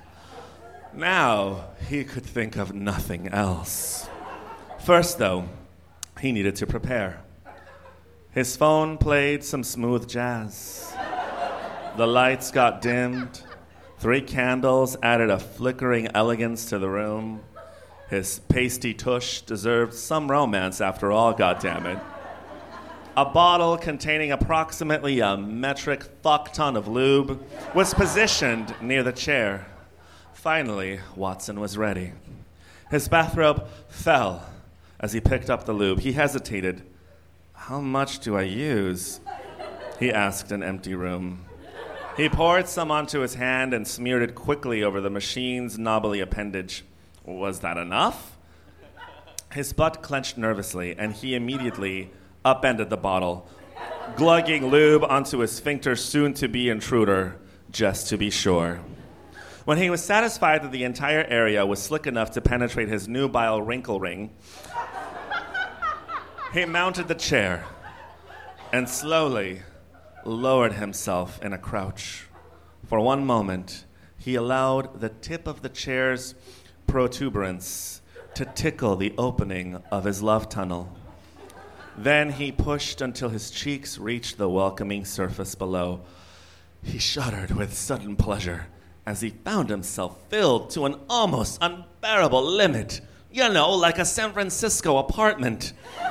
Now he could think of nothing else. First, though, he needed to prepare. His phone played some smooth jazz. The lights got dimmed. Three candles added a flickering elegance to the room. His pasty tush deserved some romance after all, goddammit. A bottle containing approximately a metric fuck ton of lube was positioned near the chair. Finally, Watson was ready. His bathrobe fell as he picked up the lube. He hesitated. How much do I use? He asked an empty room. He poured some onto his hand and smeared it quickly over the machine's knobbly appendage. Was that enough? His butt clenched nervously, and he immediately upended the bottle, glugging lube onto his sphincter soon-to-be intruder, just to be sure. When he was satisfied that the entire area was slick enough to penetrate his nubile wrinkle ring, he mounted the chair and slowly lowered himself in a crouch. For one moment, he allowed the tip of the chair's protuberance to tickle the opening of his love tunnel. Then he pushed until his cheeks reached the welcoming surface below. He shuddered with sudden pleasure as he found himself filled to an almost unbearable limit. You know, like a San Francisco apartment.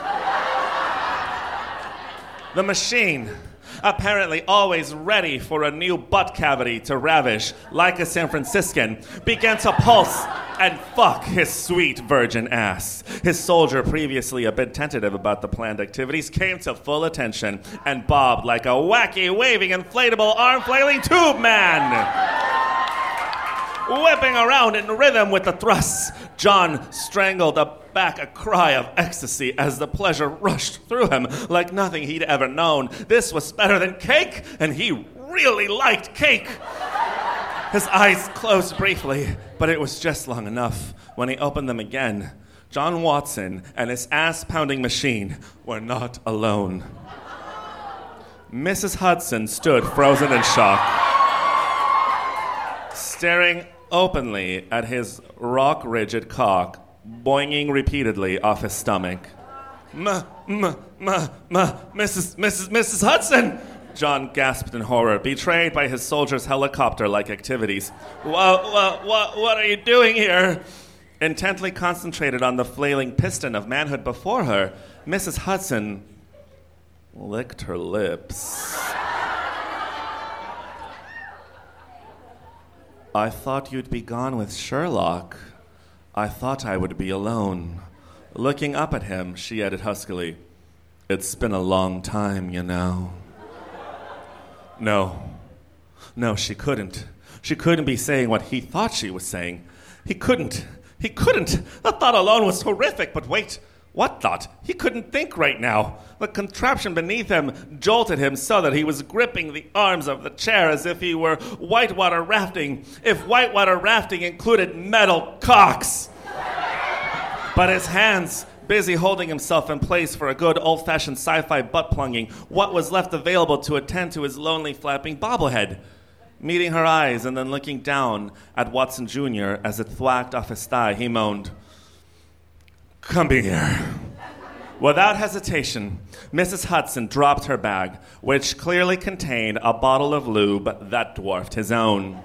The machine, apparently always ready for a new butt cavity to ravish, like a San Franciscan, began to pulse and fuck his sweet virgin ass. His soldier, previously a bit tentative about the planned activities, came to full attention and bobbed like a wacky, waving, inflatable, arm-flailing tube man. Whipping around in rhythm with the thrusts, John strangled back a cry of ecstasy as the pleasure rushed through him like nothing he'd ever known. This was better than cake, and he really liked cake. His eyes closed briefly, but it was just long enough. When he opened them again, John Watson and his ass-pounding machine were not alone. Missus Hudson stood frozen in shock, staring openly at his rock-rigid cock, boinging repeatedly off his stomach. Ma, ma, ma, ma, Missus Missus Missus Hudson! John gasped in horror, betrayed by his soldier's helicopter-like activities. What, what, what, what are you doing here? Intently concentrated on the flailing piston of manhood before her, Missus Hudson licked her lips. I thought you'd be gone with Sherlock. I thought I would be alone. Looking up at him, she added huskily, It's been a long time, you know. No. No, she couldn't. She couldn't be saying what he thought she was saying. He couldn't. He couldn't. The thought alone was horrific, but wait. What thought? He couldn't think right now. The contraption beneath him jolted him so that he was gripping the arms of the chair as if he were whitewater rafting, if whitewater rafting included metal cocks. But his hands Busy holding himself in place for a good old-fashioned sci-fi butt-plunging, what was left available to attend to his lonely flapping bobblehead? Meeting her eyes and then looking down at Watson Junior as it thwacked off his thigh, he moaned, "Come here." Without hesitation, Missus Hudson dropped her bag, which clearly contained a bottle of lube that dwarfed his own.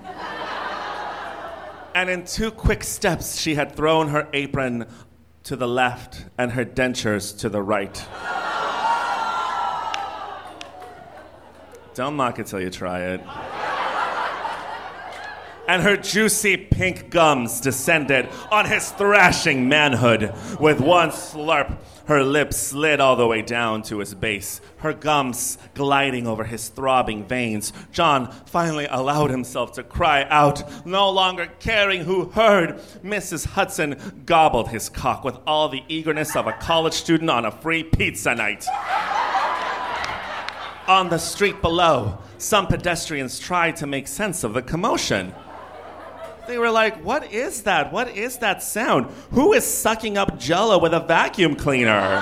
And in two quick steps, she had thrown her apron to the left and her dentures to the right. Don't mock it till you try it. And her juicy pink gums descended on his thrashing manhood. With one slurp, her lips slid all the way down to his base, her gums gliding over his throbbing veins. John finally allowed himself to cry out, no longer caring who heard. Missus Hudson gobbled his cock with all the eagerness of a college student on a free pizza night. On the street below, some pedestrians tried to make sense of the commotion. They were like, what is that? What is that sound? Who is sucking up Jell-O with a vacuum cleaner?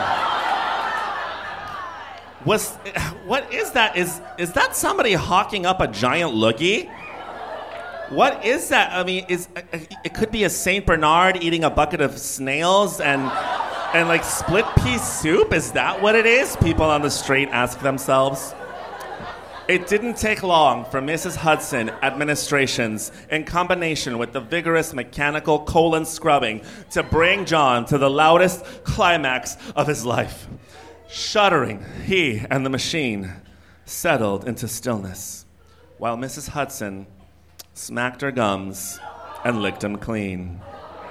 Was, what is that? Is, is that somebody hawking up a giant loogie? What is that? I mean, is it could be a Saint Bernard eating a bucket of snails and, and like split pea soup? Is that what it is? People on the street ask themselves. It didn't take long for Missus Hudson administrations, in combination with the vigorous mechanical colon scrubbing, to bring John to the loudest climax of his life. Shuddering, he and the machine settled into stillness, while Missus Hudson smacked her gums and licked them clean.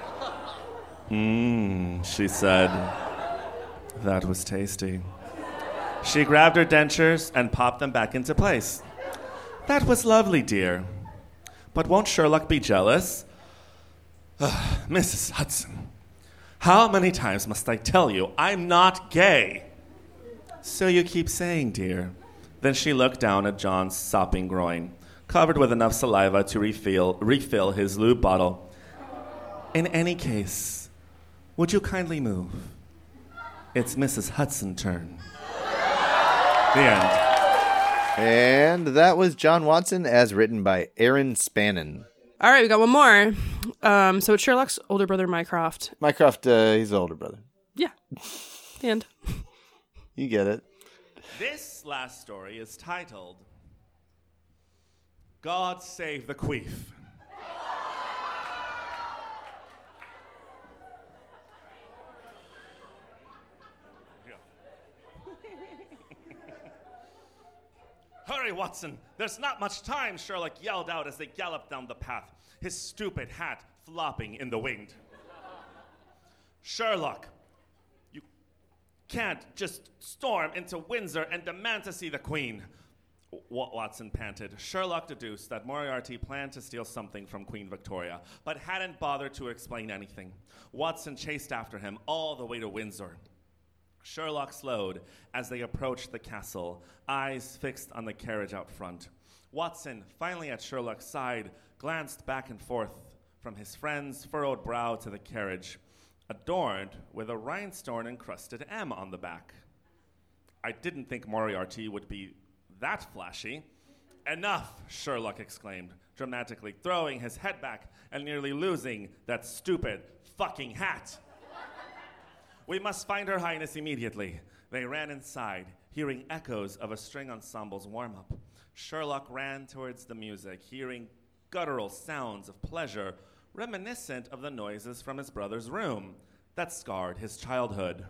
Mmm, she said. That was tasty. She grabbed her dentures and popped them back into place. That was lovely, dear. But won't Sherlock be jealous? Ugh, Missus Hudson, how many times must I tell you I'm not gay? So you keep saying, dear. Then she looked down at John's sopping groin, covered with enough saliva to refill, refill his lube bottle. In any case, would you kindly move? It's Missus Hudson's turn. The end. And that was John Watson as written by Aaron Spannon. All right, we got one more. Um, so it's Sherlock's older brother, Mycroft. Mycroft, uh, he's the older brother. Yeah. The end. You get it. This last story is titled, God Save the Queef. Hurry, Watson! There's not much time, Sherlock yelled out as they galloped down the path, his stupid hat flopping in the wind. Sherlock, you can't just storm into Windsor and demand to see the Queen. W- Watson panted. Sherlock deduced that Moriarty planned to steal something from Queen Victoria, but hadn't bothered to explain anything. Watson chased after him all the way to Windsor. Sherlock slowed as they approached the castle, eyes fixed on the carriage out front. Watson, finally at Sherlock's side, glanced back and forth from his friend's furrowed brow to the carriage, adorned with a rhinestone-encrusted M on the back. I didn't think Moriarty would be that flashy. Enough, Sherlock exclaimed, dramatically throwing his head back and nearly losing that stupid fucking hat. We must find Her Highness immediately. They ran inside, hearing echoes of a string ensemble's warm-up. Sherlock ran towards the music, hearing guttural sounds of pleasure reminiscent of the noises from his brother's room that scarred his childhood.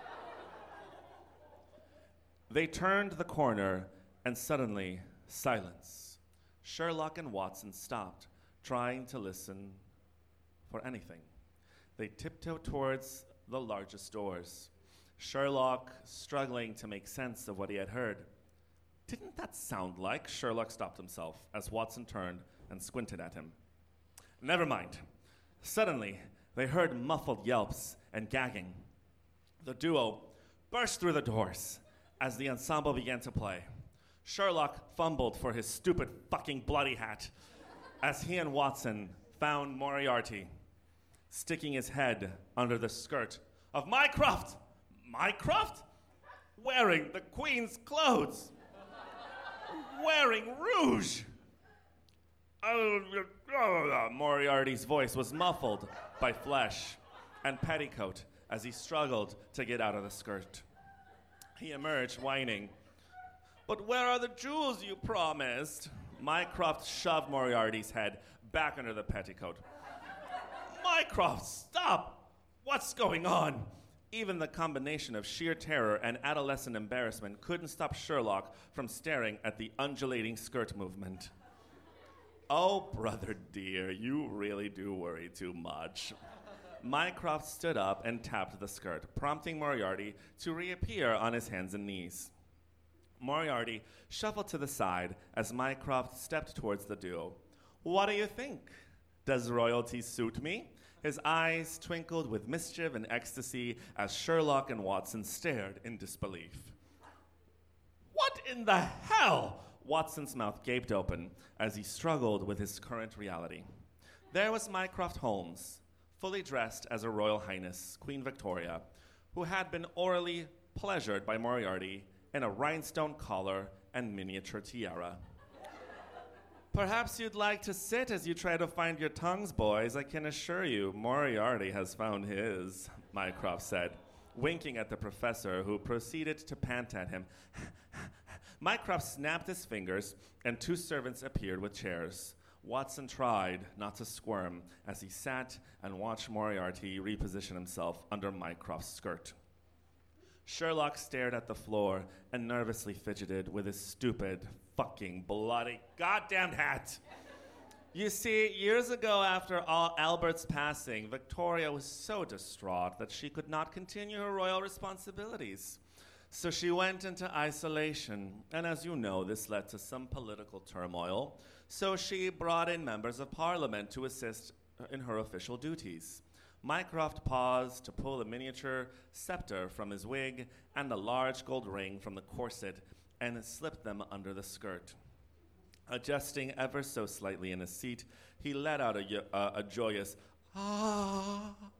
They turned the corner, and suddenly, silence. Sherlock and Watson stopped, trying to listen for anything. They tiptoed towards the largest doors. Sherlock struggling to make sense of what he had heard. Didn't that sound like? Sherlock stopped himself as Watson turned and squinted at him. Never mind. Suddenly, they heard muffled yelps and gagging. The duo burst through the doors as the ensemble began to play. Sherlock fumbled for his stupid fucking bloody hat as he and Watson found Moriarty sticking his head under the skirt of Mycroft. Mycroft? Wearing the Queen's clothes. Wearing rouge. Uh, Moriarty's voice was muffled by flesh and petticoat as he struggled to get out of the skirt. He emerged whining. But where are the jewels you promised? Mycroft shoved Moriarty's head back under the petticoat. Mycroft, stop! What's going on? Even the combination of sheer terror and adolescent embarrassment couldn't stop Sherlock from staring at the undulating skirt movement. Oh, brother dear, you really do worry too much. Mycroft stood up and tapped the skirt, prompting Moriarty to reappear on his hands and knees. Moriarty shuffled to the side as Mycroft stepped towards the duo. What do you think? Does royalty suit me? His eyes twinkled with mischief and ecstasy as Sherlock and Watson stared in disbelief. What in the hell? Watson's mouth gaped open as he struggled with his current reality. There was Mycroft Holmes, fully dressed as her Royal Highness, Queen Victoria, who had been orally pleasured by Moriarty in a rhinestone collar and miniature tiara. Perhaps you'd like to sit as you try to find your tongues, boys. I can assure you, Moriarty has found his, Mycroft said, winking at the professor, who proceeded to pant at him. Mycroft snapped his fingers, and two servants appeared with chairs. Watson tried not to squirm as he sat and watched Moriarty reposition himself under Mycroft's skirt. Sherlock stared at the floor and nervously fidgeted with his stupid, fucking, bloody, goddamn hat. You see, years ago after Albert's passing, Victoria was so distraught that she could not continue her royal responsibilities. So she went into isolation, and as you know, this led to some political turmoil. So she brought in members of Parliament to assist in her official duties. Mycroft paused to pull a miniature scepter from his wig and a large gold ring from the corset and slipped them under the skirt. Adjusting ever so slightly in his seat, he let out a, a, a joyous ah,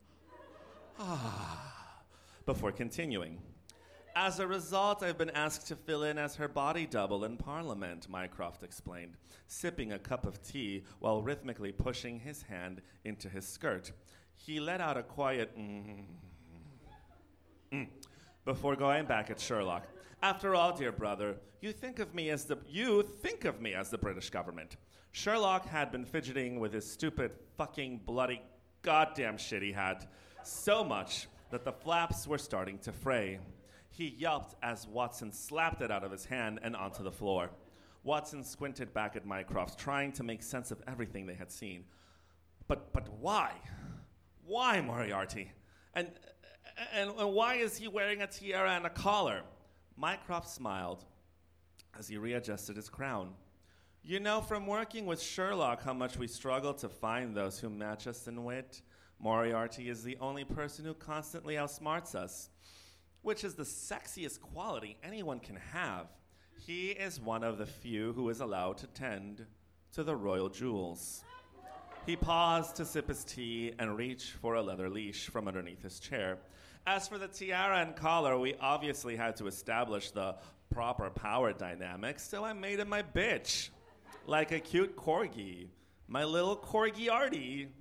ah, before continuing. As a result, I've been asked to fill in as her body double in Parliament, Mycroft explained, sipping a cup of tea while rhythmically pushing his hand into his skirt. He let out a quiet mm, mm, before going back at Sherlock. After all, dear brother, you think of me as the you think of me as the British government. Sherlock had been fidgeting with his stupid, fucking, bloody, goddamn shit he had so much that the flaps were starting to fray. He yelped as Watson slapped it out of his hand and onto the floor. Watson squinted back at Mycroft, trying to make sense of everything they had seen. But but why? Why, Moriarty? And, and, and why is he wearing a tiara and a collar? Mycroft smiled as he readjusted his crown. You know from working with Sherlock how much we struggle to find those who match us in wit. Moriarty is the only person who constantly outsmarts us, which is the sexiest quality anyone can have. He is one of the few who is allowed to tend to the royal jewels. He paused to sip his tea and reach for a leather leash from underneath his chair. As for the tiara and collar, we obviously had to establish the proper power dynamics, so I made him my bitch. Like a cute corgi. My little corgi Artie.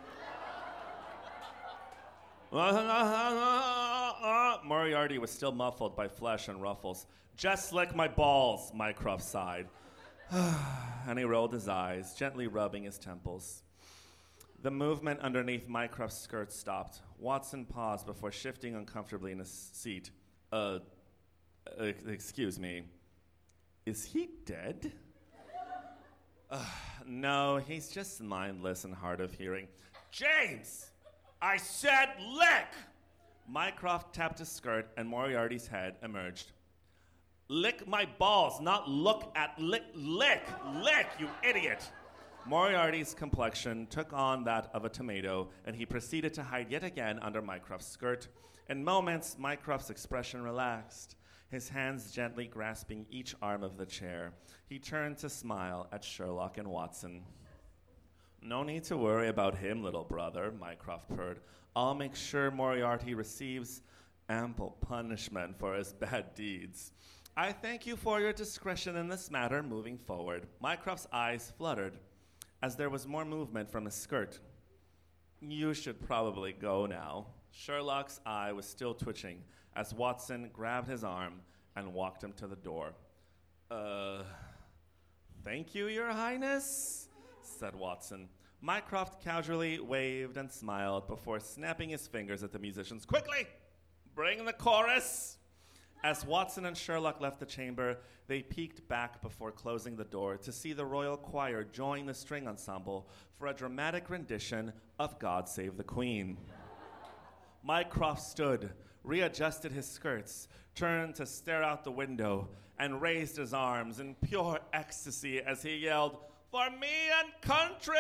Moriarty was still muffled by flesh and ruffles. Just like my balls, Mycroft sighed. And he rolled his eyes, gently rubbing his temples. The movement underneath Mycroft's skirt stopped. Watson paused before shifting uncomfortably in his seat. Uh, uh excuse me. Is he dead? Uh, no, he's just mindless and hard of hearing. James! I said lick! Mycroft tapped his skirt and Moriarty's head emerged. Lick my balls, not look at lick, lick, lick, you idiot! Moriarty's complexion took on that of a tomato, and he proceeded to hide yet again under Mycroft's skirt. In moments, Mycroft's expression relaxed, his hands gently grasping each arm of the chair. He turned to smile at Sherlock and Watson. No need to worry about him, little brother, Mycroft purred. I'll make sure Moriarty receives ample punishment for his bad deeds. I thank you for your discretion in this matter moving forward. Mycroft's eyes fluttered as there was more movement from his skirt. You should probably go now. Sherlock's eye was still twitching as Watson grabbed his arm and walked him to the door. Uh, thank you, Your Highness, said Watson. Mycroft casually waved and smiled before snapping his fingers at the musicians. Quickly, bring the chorus! As Watson and Sherlock left the chamber, they peeked back before closing the door to see the royal choir join the string ensemble for a dramatic rendition of God Save the Queen. Mycroft stood, readjusted his skirts, turned to stare out the window, and raised his arms in pure ecstasy as he yelled, "For me and country!"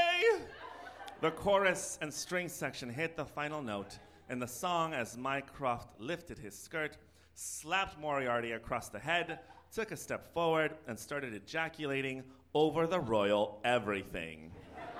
The chorus and string section hit the final note in the song as Mycroft lifted his skirt, slapped Moriarty across the head, took a step forward, and started ejaculating over the royal everything.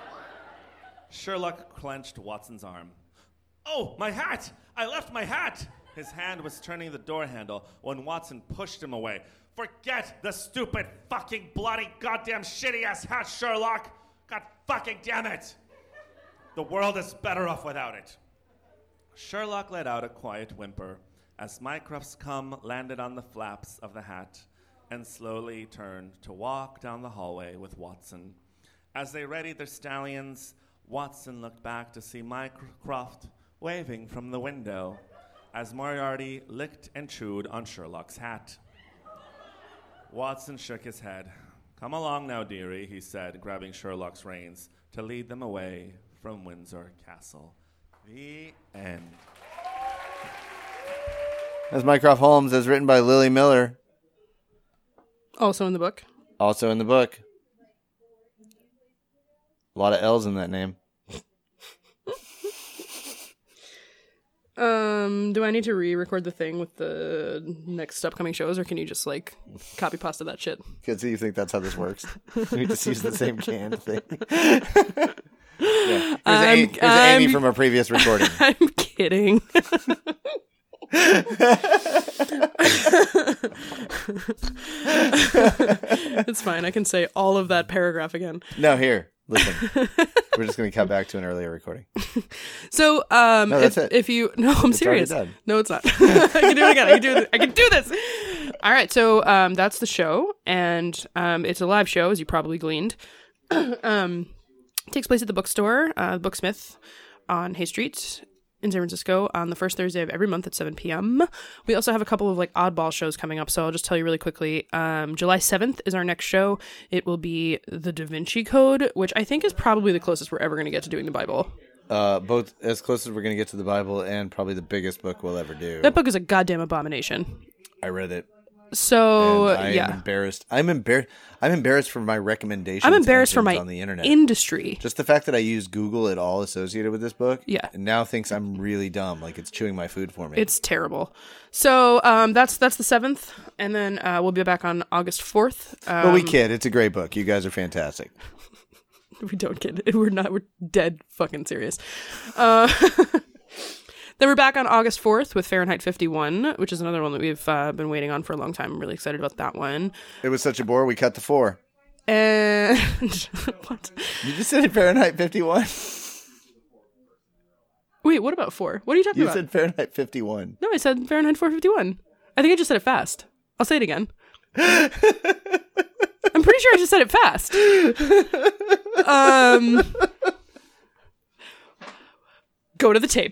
Sherlock clenched Watson's arm. "Oh, my hat! I left my hat!" His hand was turning the door handle when Watson pushed him away. "Forget the stupid, fucking, bloody, goddamn, shitty-ass hat, Sherlock! God fucking damn it! The world is better off without it." Sherlock let out a quiet whimper as Mycroft's cum landed on the flaps of the hat and slowly turned to walk down the hallway with Watson. As they readied their stallions, Watson looked back to see Mycroft waving from the window as Moriarty licked and chewed on Sherlock's hat. Watson shook his head. "Come along now, dearie," he said, grabbing Sherlock's reins to lead them away from Windsor Castle. The end. That's Mycroft Holmes, as written by Lily Miller. Also in the book. Also in the book. A lot of L's in that name. Um, do I need to re-record the thing with the next upcoming shows, or can you just, like, copy pasta that shit? Because you think that's how this works. We just use the same canned thing. Yeah. Here's, I'm, Amy, here's I'm, Amy from a previous recording. I'm kidding. It's fine. I can say all of that paragraph again. No, here. Listen. We're just going to cut back to an earlier recording. So, um, no, that's if, it. if you, no, I'm it's serious. Done. No, it's not. I can do it again. I can do this. I can do this. All right. So, um, that's the show, and um, it's a live show, as you probably gleaned. um, it takes place at the bookstore, uh, Booksmith, on Hay Street in San Francisco on the first Thursday of every month at seven p.m. We also have a couple of like oddball shows coming up, so I'll just tell you really quickly. Um, July seventh is our next show. It will be The Da Vinci Code, which I think is probably the closest we're ever going to get to doing the Bible. Uh, both as close as we're going to get to the Bible and probably the biggest book we'll ever do. That book is a goddamn abomination. I read it. So and I'm yeah, embarrassed. I'm embarrassed. I'm embarrassed for my recommendations. I'm embarrassed for my on the internet. industry. Just the fact that I use Google at all associated with this book. Yeah, and now thinks I'm really dumb, like it's chewing my food for me. It's terrible. So um, that's that's the seventh, and then uh, we'll be back on August fourth. Um, but we kid. It's a great book. You guys are fantastic. We don't kid. We're not. We're dead fucking serious. Uh, Then we're back on August fourth with Fahrenheit fifty-one, which is another one that we've uh, been waiting on for a long time. I'm really excited about that one. It was such a bore, we cut to four. And what? You just said Fahrenheit fifty-one? Wait, what about four? What are you talking You about? said Fahrenheit fifty-one. No, I said Fahrenheit four fifty-one. I think I just said it fast. I'll say it again. I'm pretty sure I just said it fast. Um, go to the tape.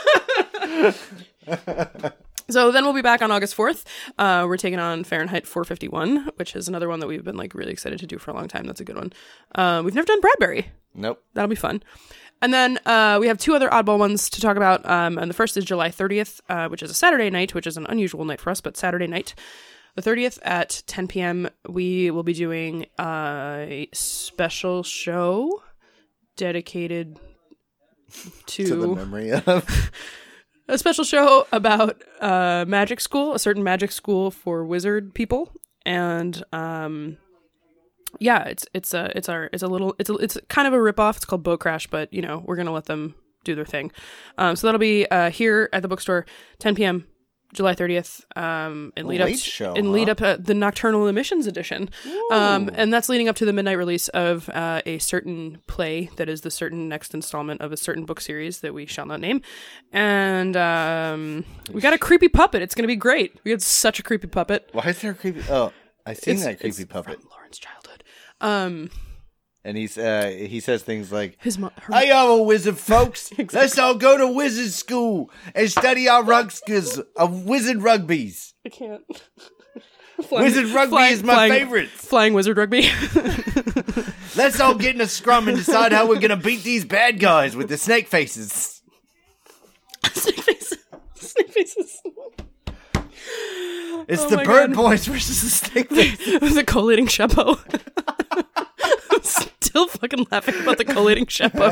So then we'll be back on August fourth. Uh, we're taking on Fahrenheit four fifty-one, which is another one that we've been like really excited to do for a long time. That's a good one. Uh, we've never done Bradbury. Nope. That'll be fun. And then uh, we have two other oddball ones to talk about. Um, and the first is July thirtieth, uh, which is a Saturday night, which is an unusual night for us, but Saturday night. The thirtieth at ten p.m., we will be doing a special show dedicated to, To the memory of... a special show about uh, magic school, a certain magic school for wizard people. And um, yeah, it's it's a it's our it's a little it's a, it's kind of a ripoff. It's called Boat Crash, but you know we're gonna let them do their thing. Um, so that'll be uh, here at the bookstore, ten p.m. July thirtieth, um, and lead up late show, and huh? lead up uh, the Nocturnal Emissions edition, um, and that's leading up to the midnight release of uh, a certain play that is the certain next installment of a certain book series that we shall not name, and um, we got a creepy puppet. It's going to be great. We had such a creepy puppet. Why is there a creepy? Oh, I seen It's- that creepy it's puppet, from Lauren's childhood. Um, and he's uh, he says things like, his mom. "Hey, I'm a wizard, folks. Let's all go to wizard school and study our rugs, of wizard rugbies. I can't. Wizard rugby is my flying, favorite. Flying wizard rugby. Let's all get in a scrum and decide how we're gonna beat these bad guys with the snake faces." Snake faces. Snake faces. It's Oh the my bird God. boys versus the snake faces. It was a collating Sheppo. I'm still fucking laughing about the collating Sheppo.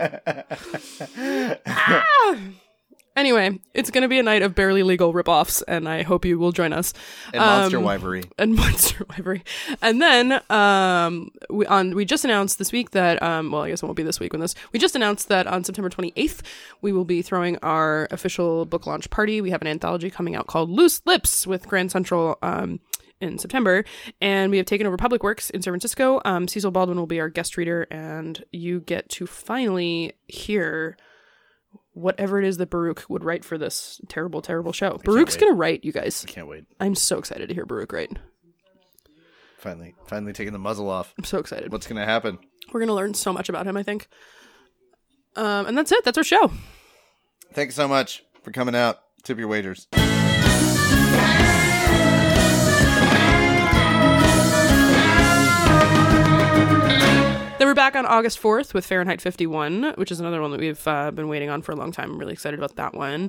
Ah! Anyway, it's going to be a night of barely legal ripoffs, and I hope you will join us. And monster Um, wivery. and monster wivery. And then um, we on we just announced this week that um, well, I guess it won't be this week when this. We just announced that on September twenty-eighth we will be throwing our official book launch party. We have an anthology coming out called Loose Lips with Grand Central um, in September, and we have taken over Public Works in San Francisco. Um, Cecil Baldwin will be our guest reader, and you get to finally hear whatever it is that Baruch would write for this terrible, terrible show. Baruch's wait. gonna write, you guys. Can't wait. I'm so excited to hear Baruch write. Finally, finally taking the muzzle off. I'm so excited. What's gonna happen? We're gonna learn so much about him, I think. Um, and that's it. That's our show. Thanks so much for coming out. Tip your waiters. Then we're back on August fourth with Fahrenheit fifty-one, which is another one that we've uh, been waiting on for a long time. I'm really excited about that one.